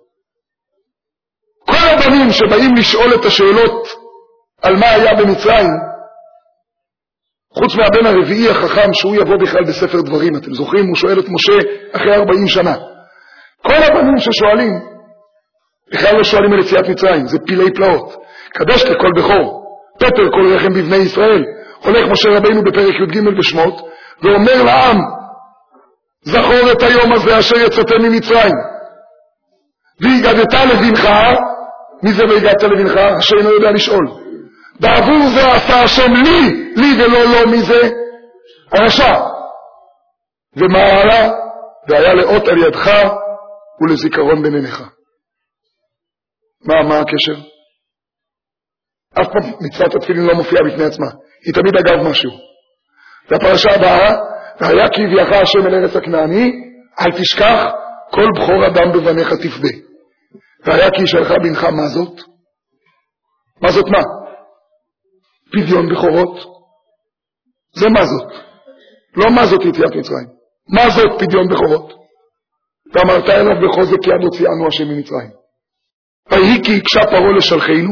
כל הבנים שבאים לשאול את השאלות על מה היה במצרים, חוץ מהבן הרביעי החכם שהוא יבוא בכלל בספר דברים, אתם זוכרים? הוא שואל את משה אחרי ארבעים שנה. כל הבנים ששואלים, בכלל לא שואלים על יציאת מצרים, זה פילי פלאות. קדש לכל בכור, פטר כל רחם בבני ישראל. הולך משה רבינו בפרק י"ג בשמות, ואומר לעם, זכור את היום הזה אשר יצאתם ממצרים. והגדת לבנך, מי זה והגדת לבנך? השם לא יודע לשאול. בעבור זה עשה השם לי, לי ולא לא, מי זה? הרשע. ומה עלה? והיה לאות על ידך ולזיכרון בין עיניך. מה, מה הקשר? אף פעם מצוות התפילין לא מופיעה בפני עצמה. היא תמיד אגב משהו. והפרשה הבאה, והיה כי הביאך השם אל ארץ הכנעני, אל תשכח, כל בכור אדם בבניך תפדה. והיה כי ישאלך בנך, מה זאת? מה זאת מה? פדיון בכורות. זה מה זאת? לא מה זאת יציאת מצרים. מה זאת פדיון בכורות? ואמרת אליו בחוזק יד הוציאנו השם ממצרים. ויהי כי הקשה פרעה לשלחנו,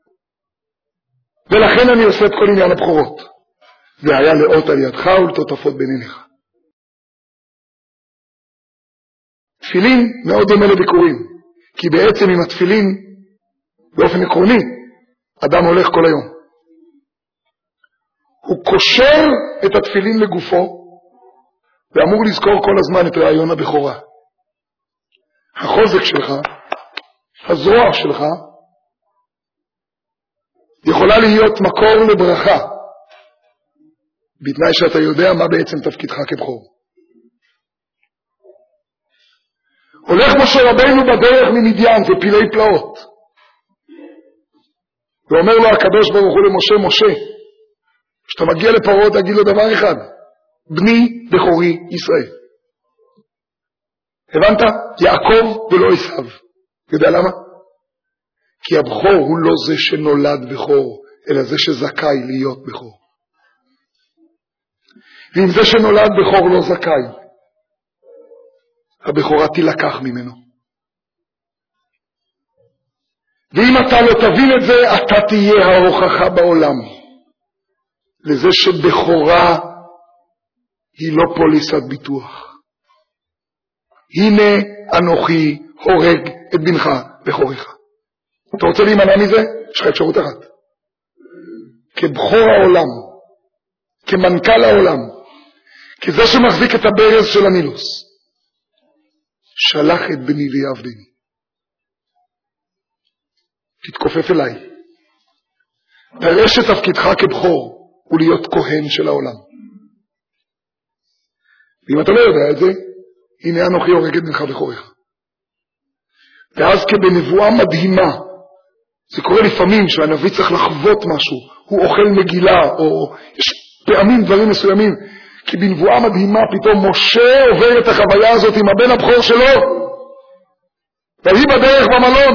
ולכן אני עושה את כל עניין הבכורות. והיה לאות על ידך ולטוטפות בין עיניך. תפילין מאוד דומה לביקורים, כי בעצם עם התפילין, באופן עקרוני, אדם הולך כל היום. הוא קושר את התפילין לגופו, ואמור לזכור כל הזמן את רעיון הבכורה. החוזק שלך, הזרוע שלך, יכולה להיות מקור לברכה, בתנאי שאתה יודע מה בעצם תפקידך כבכור. הולך משה רבינו בדרך ממדיין, זה פילי פלאות. ואומר לו הקדוש ברוך הוא למשה, משה, כשאתה מגיע לפרעה תגיד לו דבר אחד, בני בכורי ישראל. הבנת? יעקב ולא עשיו. יודע למה? כי הבכור הוא לא זה שנולד בכור, אלא זה שזכאי להיות בכור. ואם זה שנולד בכור לא זכאי, הבכורה תילקח ממנו. ואם אתה לא תבין את זה, אתה תהיה ההוכחה בעולם לזה שבכורה היא לא פוליסת ביטוח. הנה אנוכי הורג את בנך בכורך. אתה רוצה להימנע מזה? יש לך אפשרות אחת. כבכור העולם, כמנכ"ל העולם, כזה שמחזיק את הברז של הנילוס, שלח את בני ויעבדני. תתכופף אליי. תראה שתפקידך כבכור הוא להיות כהן של העולם. ואם אתה לא יודע את זה, הנה אנוכי הורג את בנך בכורך. ואז כבנבואה מדהימה, זה קורה לפעמים שהנביא צריך לחוות משהו, הוא אוכל מגילה, או יש פעמים דברים מסוימים, כי בנבואה מדהימה פתאום משה עובר את החוויה הזאת עם הבן הבכור שלו, והיא בדרך במלון.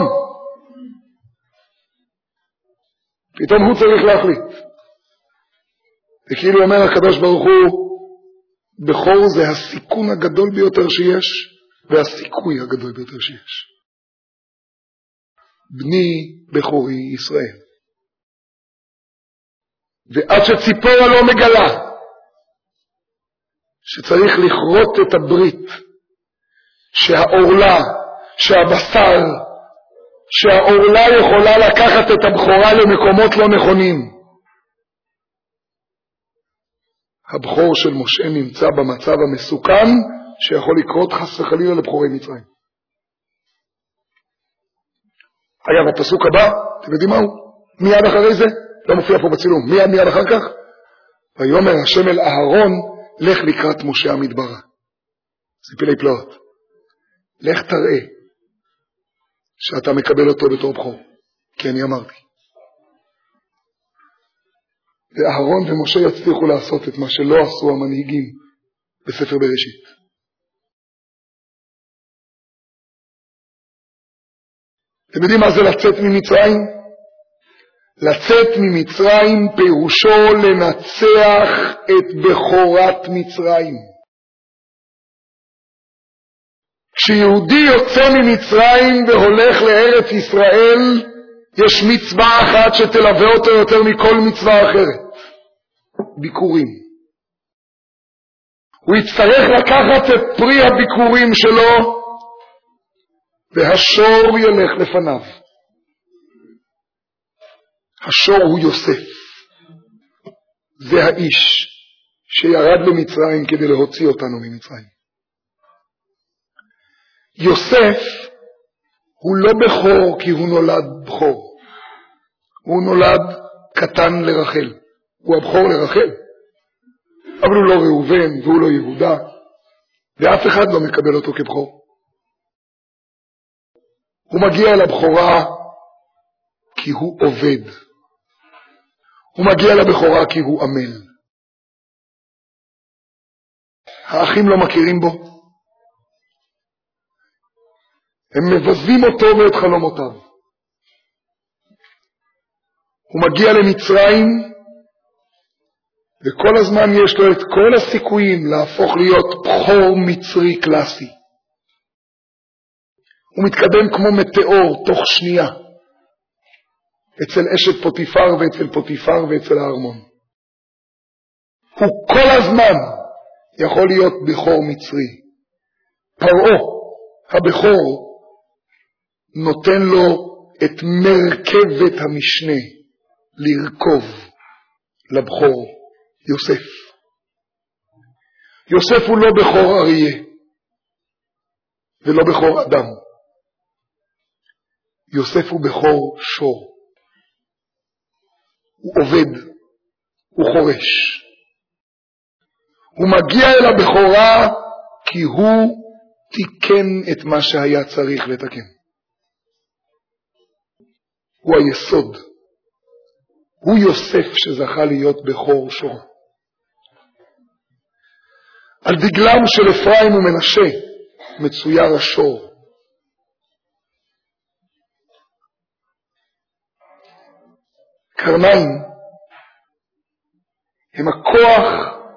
פתאום הוא צריך להחליט. וכאילו אומר הקדוש ברוך הוא, בכור זה הסיכון הגדול ביותר שיש, והסיכוי הגדול ביותר שיש. בני בכורי ישראל. ועד שציפורה לא מגלה, שצריך לכרות את הברית, שהאורלה, שהבשר, שהאורלה יכולה לקחת את הבכורה למקומות לא נכונים. הבכור של משה נמצא במצב המסוכן שיכול לקרות חס וחלילה לבכורי מצרים. אגב, הפסוק הבא, אתם יודעים מהו? מיד אחרי זה, לא מופיע פה בצילום, מיד מיד אחר כך, ויאמר השם אל אהרון, לך לקראת משה המדברה. זה פלאי פלאות. לך תראה שאתה מקבל אותו בתור בכור, כי אני אמרתי. ואהרון ומשה יצליחו לעשות את מה שלא עשו המנהיגים בספר בראשית. אתם יודעים מה זה לצאת ממצרים? לצאת ממצרים פירושו לנצח את בכורת מצרים. כשיהודי יוצא ממצרים והולך לארץ ישראל, יש מצווה אחת שתלווה אותו יותר מכל מצווה אחרת. ביקורים. הוא יצטרך לקחת את פרי הביקורים שלו, והשור ילך לפניו. השור הוא יוסף. זה האיש שירד למצרים כדי להוציא אותנו ממצרים. יוסף הוא לא בכור כי הוא נולד בכור. הוא נולד קטן לרחל. הוא הבכור לרחל. אבל הוא לא ראובן והוא לא יהודה. ואף אחד לא מקבל אותו כבכור. הוא מגיע אל הבכורה כי הוא עובד. הוא מגיע אל הבכורה כי הוא עמל. האחים לא מכירים בו. הם מבזים אותו ואת חלומותיו. הוא מגיע למצרים, וכל הזמן יש לו את כל הסיכויים להפוך להיות בכור מצרי קלאסי. הוא מתקדם כמו מטאור תוך שנייה, אצל אשת פוטיפר ואצל פוטיפר ואצל הארמון. הוא כל הזמן יכול להיות בכור מצרי. פרעה, הבכור, נותן לו את מרכבת המשנה לרכוב לבכור יוסף. יוסף הוא לא בכור אריה ולא בכור אדם. יוסף הוא בכור שור. הוא עובד, הוא חורש. הוא מגיע אל הבכורה כי הוא תיקן את מה שהיה צריך לתקן. הוא היסוד. הוא יוסף שזכה להיות בכור שור. על דגלם של אפרים ומנשה מצויר השור. קרניים הם הכוח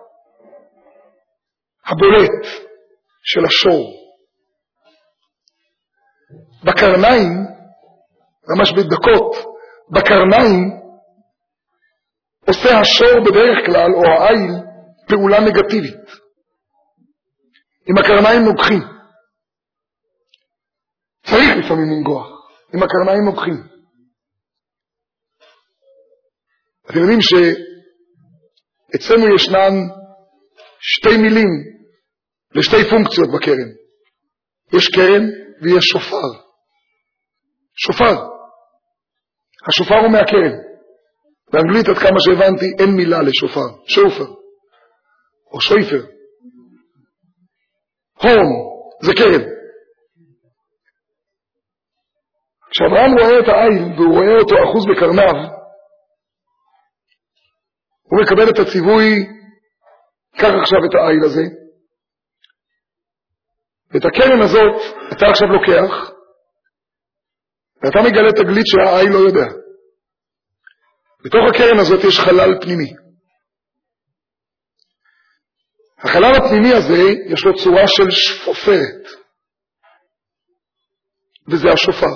הבולט של השור. בקרניים, ממש בדקות, בקרניים עושה השור בדרך כלל, או העיל, פעולה נגטיבית. עם הקרניים נוגחים. צריך לפעמים לנגוח. עם הקרניים נוגחים. אתם יודעים שאצלנו ישנן שתי מילים לשתי פונקציות בקרן. יש קרן ויש שופר. שופר. השופר הוא מהקרן. באנגלית עד כמה שהבנתי אין מילה לשופר. שופר. או שויפר. הורן. זה קרן. עכשיו כשאברהם רואה את העיל והוא רואה אותו אחוז בקרניו, הוא מקבל את הציווי, קח עכשיו את העיל הזה, ואת הקרן הזאת אתה עכשיו לוקח, ואתה מגלה תגלית שהעיל לא יודע. בתוך הקרן הזאת יש חלל פנימי. החלל הפנימי הזה יש לו צורה של שפופרת, וזה השופר.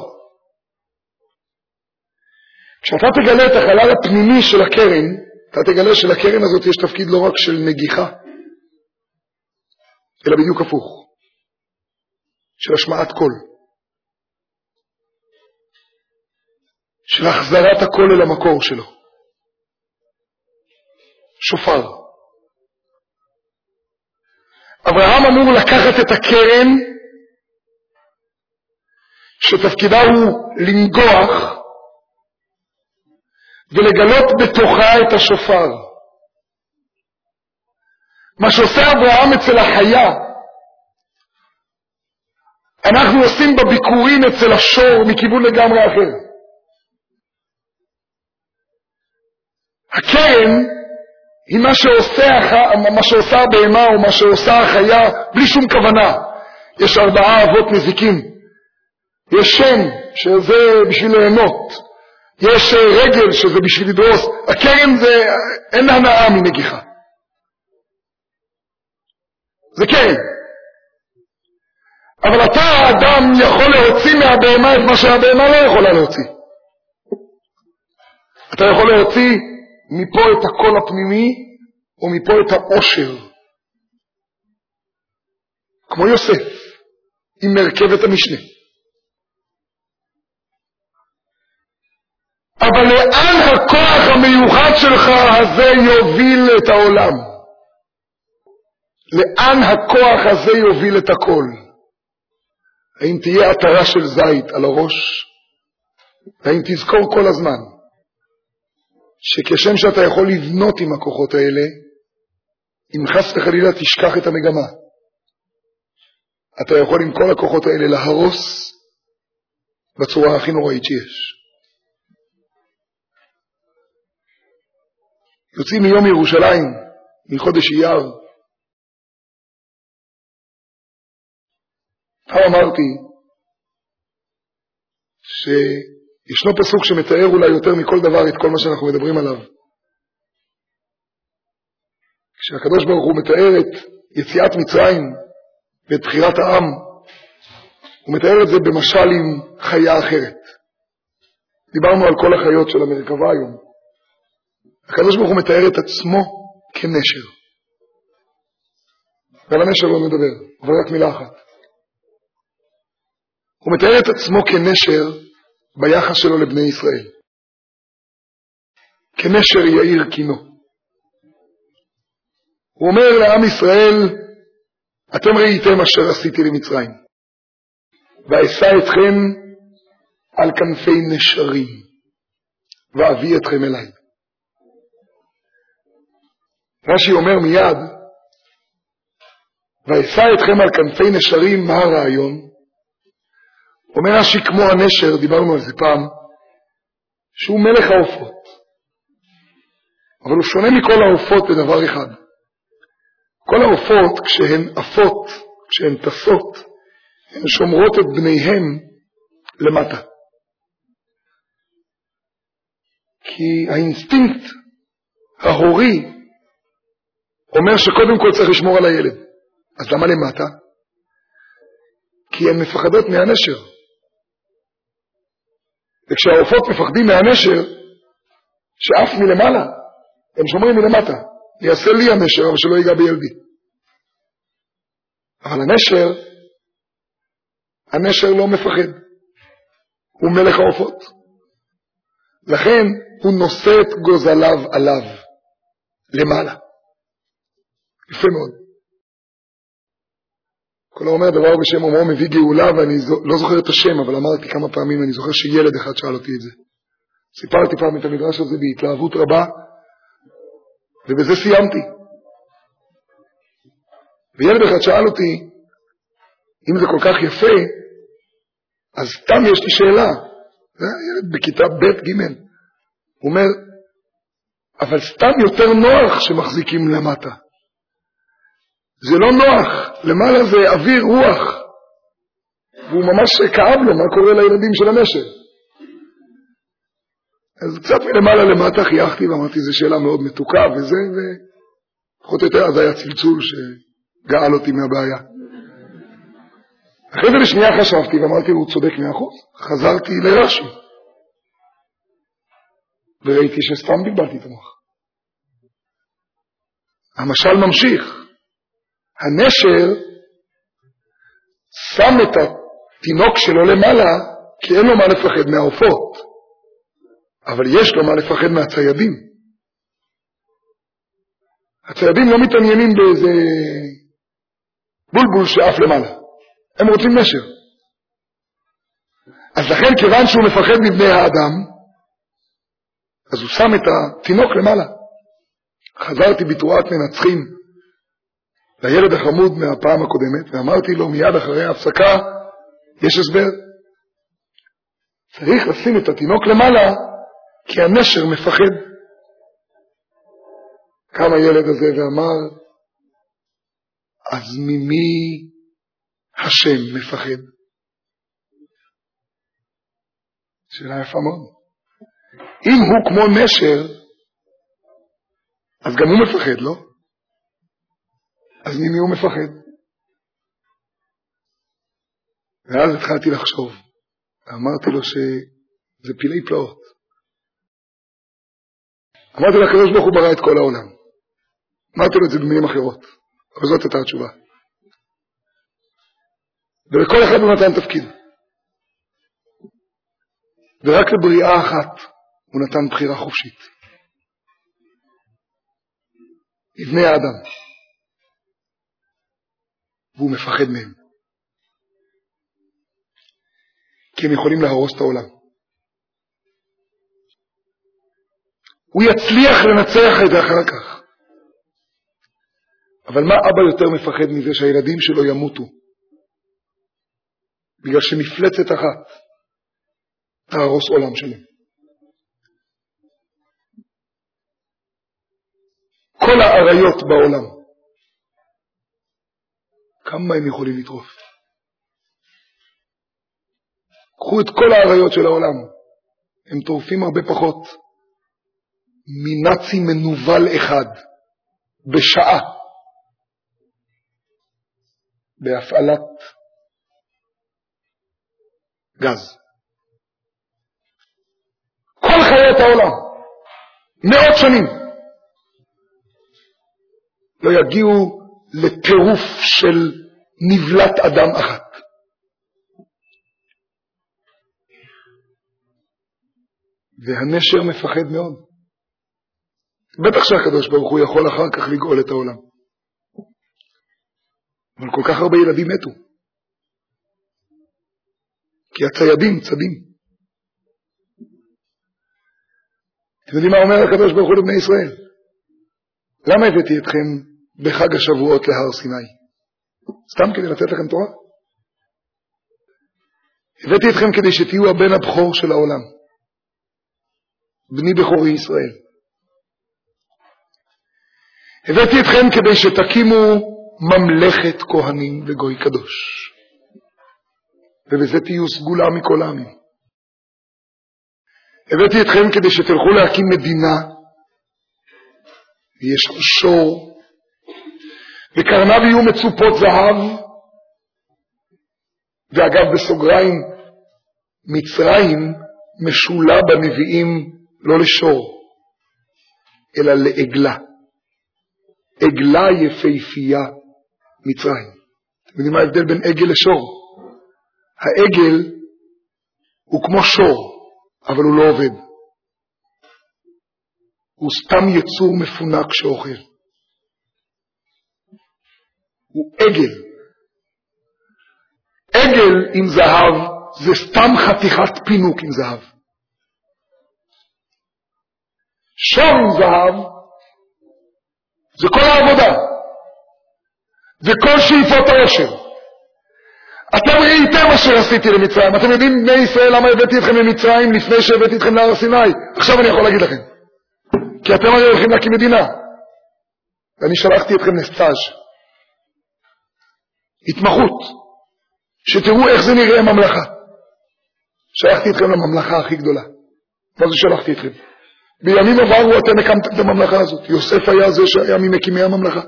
כשאתה תגלה את החלל הפנימי של הקרן, אתה תגלה שלקרן הזאת יש תפקיד לא רק של נגיחה, אלא בדיוק הפוך, של השמעת קול, של החזרת הקול אל המקור שלו. שופר. אברהם אמור לקחת את הקרן שתפקידה הוא לנגוח ולגלות בתוכה את השופר. מה שעושה אברהם אצל החיה, אנחנו עושים בביקורים אצל השור מכיוון לגמרי אחר. הקרן היא מה שעושה, מה שעושה הבהמה או מה שעושה החיה בלי שום כוונה. יש ארבעה אבות נזיקים. יש שם שזה בשביל ליהנות. יש רגל שזה בשביל לדרוס. הקרן זה אין הנאה מנגיחה. זה קרן. אבל אתה האדם יכול להוציא מהבהמה את מה שהבהמה לא יכולה להוציא. אתה יכול להוציא מפה את הקול הפנימי, או מפה את העושר. כמו יוסף, עם מרכבת המשנה. אבל לאן הכוח המיוחד שלך הזה יוביל את העולם? לאן הכוח הזה יוביל את הכל? האם תהיה עטרה של זית על הראש? האם תזכור כל הזמן שכשם שאתה יכול לבנות עם הכוחות האלה, אם חס וחלילה תשכח את המגמה, אתה יכול עם כל הכוחות האלה להרוס בצורה הכי נוראית שיש. יוצאים מיום ירושלים, מחודש אייר. פעם אמרתי שישנו פסוק שמתאר אולי יותר מכל דבר את כל מה שאנחנו מדברים עליו. כשהקדוש ברוך הוא מתאר את יציאת מצרים ואת בחירת העם, הוא מתאר את זה במשל עם חיה אחרת. דיברנו על כל החיות של המרכבה היום. הקדוש ברוך הוא מתאר את עצמו כנשר. ועל הנשר לא נדבר, אבל רק מילה אחת. הוא מתאר את עצמו כנשר ביחס שלו לבני ישראל. כנשר יאיר קינו. הוא אומר לעם ישראל, אתם ראיתם אשר עשיתי למצרים, ואשא אתכם על כנפי נשרים, ואביא אתכם אליי. רש"י אומר מיד, ואשא אתכם על כנפי נשרים, מה הרעיון? אומר רש"י כמו הנשר, דיברנו על זה פעם, שהוא מלך העופות. אבל הוא שונה מכל העופות בדבר אחד. כל העופות, כשהן עפות, כשהן טסות, הן שומרות את בניהם למטה. כי האינסטינקט ההורי אומר שקודם כל צריך לשמור על הילד. אז למה למטה? כי הן מפחדות מהנשר. וכשהעופות מפחדים מהנשר, שאף מלמעלה, הם שומרים מלמטה. יעשה לי הנשר, אבל שלא ייגע בילדי. אבל הנשר, הנשר לא מפחד. הוא מלך העופות. לכן הוא נושא את גוזליו עליו, למעלה. יפה מאוד. כל אומר דבר בשם אומרו מביא גאולה, ואני לא זוכר את השם, אבל אמרתי כמה פעמים, אני זוכר שילד אחד שאל אותי את זה. סיפרתי פעם את המדרש הזה בהתלהבות רבה, ובזה סיימתי. וילד אחד שאל אותי, אם זה כל כך יפה, אז סתם יש לי שאלה, ילד בכיתה ב' ג'. הוא אומר, אבל סתם יותר נוח שמחזיקים למטה. זה לא נוח, למעלה זה אוויר, רוח. והוא ממש כאב לו, מה קורה לילדים של הנשר. אז קצת מלמעלה למטה חייכתי ואמרתי, זו שאלה מאוד מתוקה וזה, ופחות או יותר אז היה צלצול שגאל אותי מהבעיה. אחרי זה לשנייה חשבתי ואמרתי, הוא צודק מאה אחוז. חזרתי לרש"י. וראיתי שסתם בלבלתי את המוח. המשל ממשיך. הנשר שם את התינוק שלו למעלה, כי אין לו מה לפחד מהעופות. אבל יש לו מה לפחד מהציידים. הציידים לא מתעניינים באיזה בולבול שאף למעלה. הם רוצים נשר. אז לכן כיוון שהוא מפחד מבני האדם, אז הוא שם את התינוק למעלה. חזרתי בתרועת מנצחים לילד החמוד מהפעם הקודמת, ואמרתי לו מיד אחרי ההפסקה, יש הסבר. צריך לשים את התינוק למעלה, כי הנשר מפחד. קם הילד הזה ואמר, אז ממי השם מפחד? שאלה יפה מאוד. אם הוא כמו נשר, אז גם הוא מפחד, לא? אז ממי הוא מפחד? ואז התחלתי לחשוב. אמרתי לו שזה פילי פלאות. אמרתי לו, הקדוש ברוך הוא ברא את כל העולם. אמרתי לו את זה במילים אחרות. אבל זאת הייתה התשובה. ולכל אחד הוא נתן תפקיד. ורק לבריאה אחת הוא נתן בחירה חופשית. לבני האדם. והוא מפחד מהם. כי הם יכולים להרוס את העולם. הוא יצליח לנצח את זה אחר כך. אבל מה אבא יותר מפחד מזה שהילדים שלו ימותו? בגלל שמפלצת אחת תהרוס עולם שלם. כל האריות בעולם, כמה הם יכולים לטרוף? קחו את כל האריות של העולם, הם טורפים הרבה פחות מנאצי מנובל אחד בשעה בהפעלת גז. כל חיות העולם, מאות שנים, לא יגיעו לטירוף של נבלת אדם אחת. והנשר מפחד מאוד. בטח שהקדוש ברוך הוא יכול אחר כך לגאול את העולם. אבל כל כך הרבה ילדים מתו. כי הציידים צדים. אתם יודעים מה אומר הקדוש ברוך הוא לבני ישראל? למה הבאתי אתכם בחג השבועות להר סיני? סתם כדי לתת לכם תורה? הבאתי אתכם כדי שתהיו הבן הבכור של העולם. בני בכורי ישראל. הבאתי אתכם כדי שתקימו ממלכת כהנים וגוי קדוש. ובזה תהיו סגולה מכל העמים. הבאתי אתכם כדי שתלכו להקים מדינה, ויש שור, וקרניו יהיו מצופות זהב, ואגב בסוגריים, מצרים משולה בנביאים לא לשור, אלא לעגלה. עגלה יפהפייה מצרים. אתם יודעים מה ההבדל בין עגל לשור? העגל הוא כמו שור, אבל הוא לא עובד. הוא סתם יצור מפונק שאוכל. הוא עגל. עגל עם זהב זה סתם חתיכת פינוק עם זהב. שור עם זהב זה כל העבודה. זה כל שאיפות העושר. אתם ראיתם אשר עשיתי למצרים. אתם יודעים בני ישראל למה הבאתי אתכם למצרים לפני שהבאתי אתכם להר סיני? עכשיו אני יכול להגיד לכם. כי אתם הרי הולכים להקים מדינה. ואני שלחתי אתכם לסטאז' התמחות, שתראו איך זה נראה ממלכה. שלחתי אתכם לממלכה הכי גדולה. מה זה שלחתי אתכם? בימים עברו אתם הקמתם את הממלכה הזאת. יוסף היה זה שהיה ממקימי הממלכה.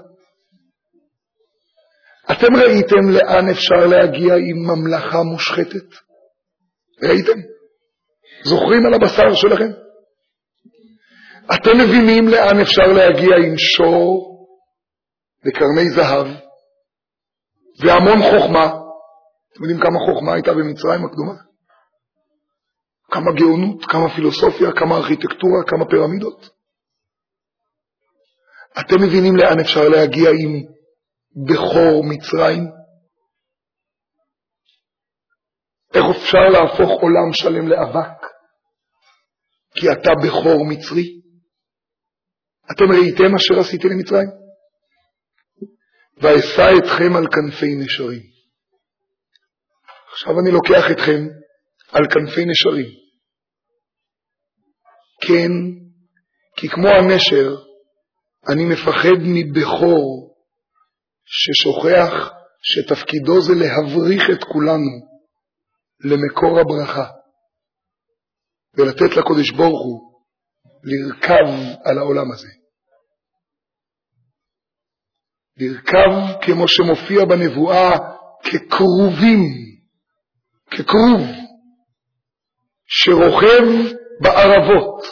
אתם ראיתם לאן אפשר להגיע עם ממלכה מושחתת? ראיתם? זוכרים על הבשר שלכם? אתם מבינים לאן אפשר להגיע עם שור וקרני זהב והמון חוכמה? אתם יודעים כמה חוכמה הייתה במצרים הקדומה? כמה גאונות, כמה פילוסופיה, כמה ארכיטקטורה, כמה פירמידות? אתם מבינים לאן אפשר להגיע עם בכור מצרים? איך אפשר להפוך עולם שלם לאבק? כי אתה בכור מצרי. אתם ראיתם אשר עשיתי למצרים? ואשא אתכם על כנפי נשרים. עכשיו אני לוקח אתכם על כנפי נשרים. כן, כי כמו הנשר, אני מפחד מבכור ששוכח שתפקידו זה להבריך את כולנו למקור הברכה, ולתת לקודש ברוך הוא לרכב על העולם הזה. לרכב כמו שמופיע בנבואה כקרובים, כקרוב, שרוכב בערבות,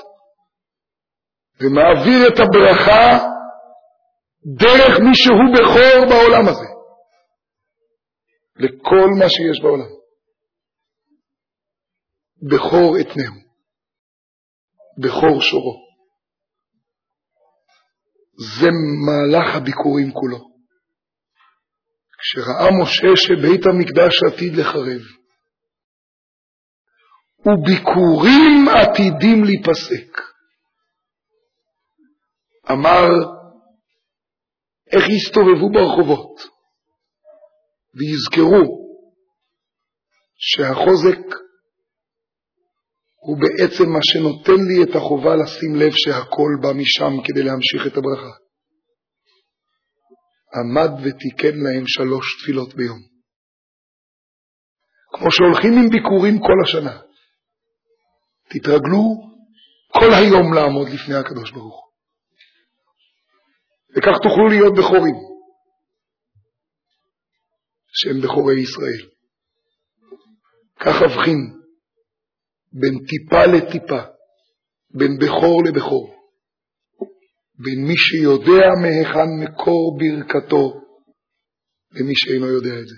ומעביר את הברכה דרך מי שהוא בכור בעולם הזה, לכל מה שיש בעולם. בכור אתנהו, בכור שורו. זה מהלך הביקורים כולו. כשראה משה שבית המקדש עתיד לחרב, וביקורים עתידים להיפסק, אמר, איך יסתובבו ברחובות ויזכרו שהחוזק הוא בעצם מה שנותן לי את החובה לשים לב שהכל בא משם כדי להמשיך את הברכה. עמד ותיקן להם שלוש תפילות ביום. כמו שהולכים עם ביקורים כל השנה, תתרגלו כל היום לעמוד לפני הקדוש ברוך הוא. וכך תוכלו להיות בכורים, שהם בכורי ישראל. כך הבחין בין טיפה לטיפה, בין בכור לבכור, בין מי שיודע מהיכן מקור ברכתו, למי שאינו יודע את זה.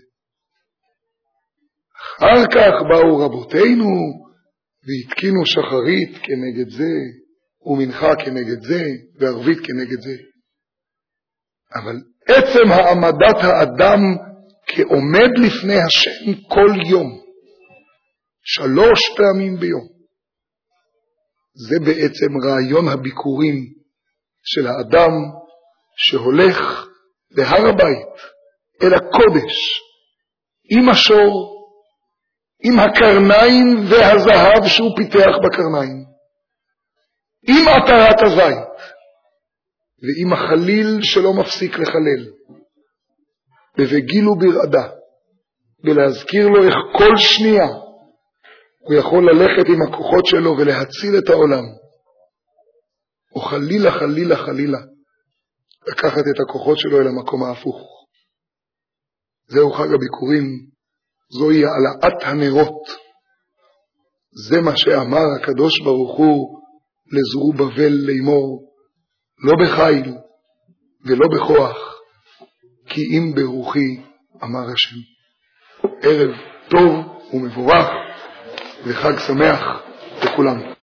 אחר כך באו רבותינו, והתקינו שחרית כנגד זה, ומנחה כנגד זה, וערבית כנגד זה. אבל עצם העמדת האדם כעומד לפני השם כל יום, שלוש פעמים ביום, זה בעצם רעיון הביקורים של האדם שהולך להר הבית, אל הקודש, עם השור, עם הקרניים והזהב שהוא פיתח בקרניים, עם עטרת הזית, ועם החליל שלא מפסיק לחלל, ובגיל וברעדה, ולהזכיר לו איך כל שנייה הוא יכול ללכת עם הכוחות שלו ולהציל את העולם, או חלילה חלילה חלילה לקחת את הכוחות שלו אל המקום ההפוך. זהו חג הביקורים, זוהי העלאת הנרות. זה מה שאמר הקדוש ברוך הוא לזרובבל לאמור, לא בחיל ולא בכוח, כי אם ברוחי, אמר השם. ערב טוב ומבורך וחג שמח לכולם.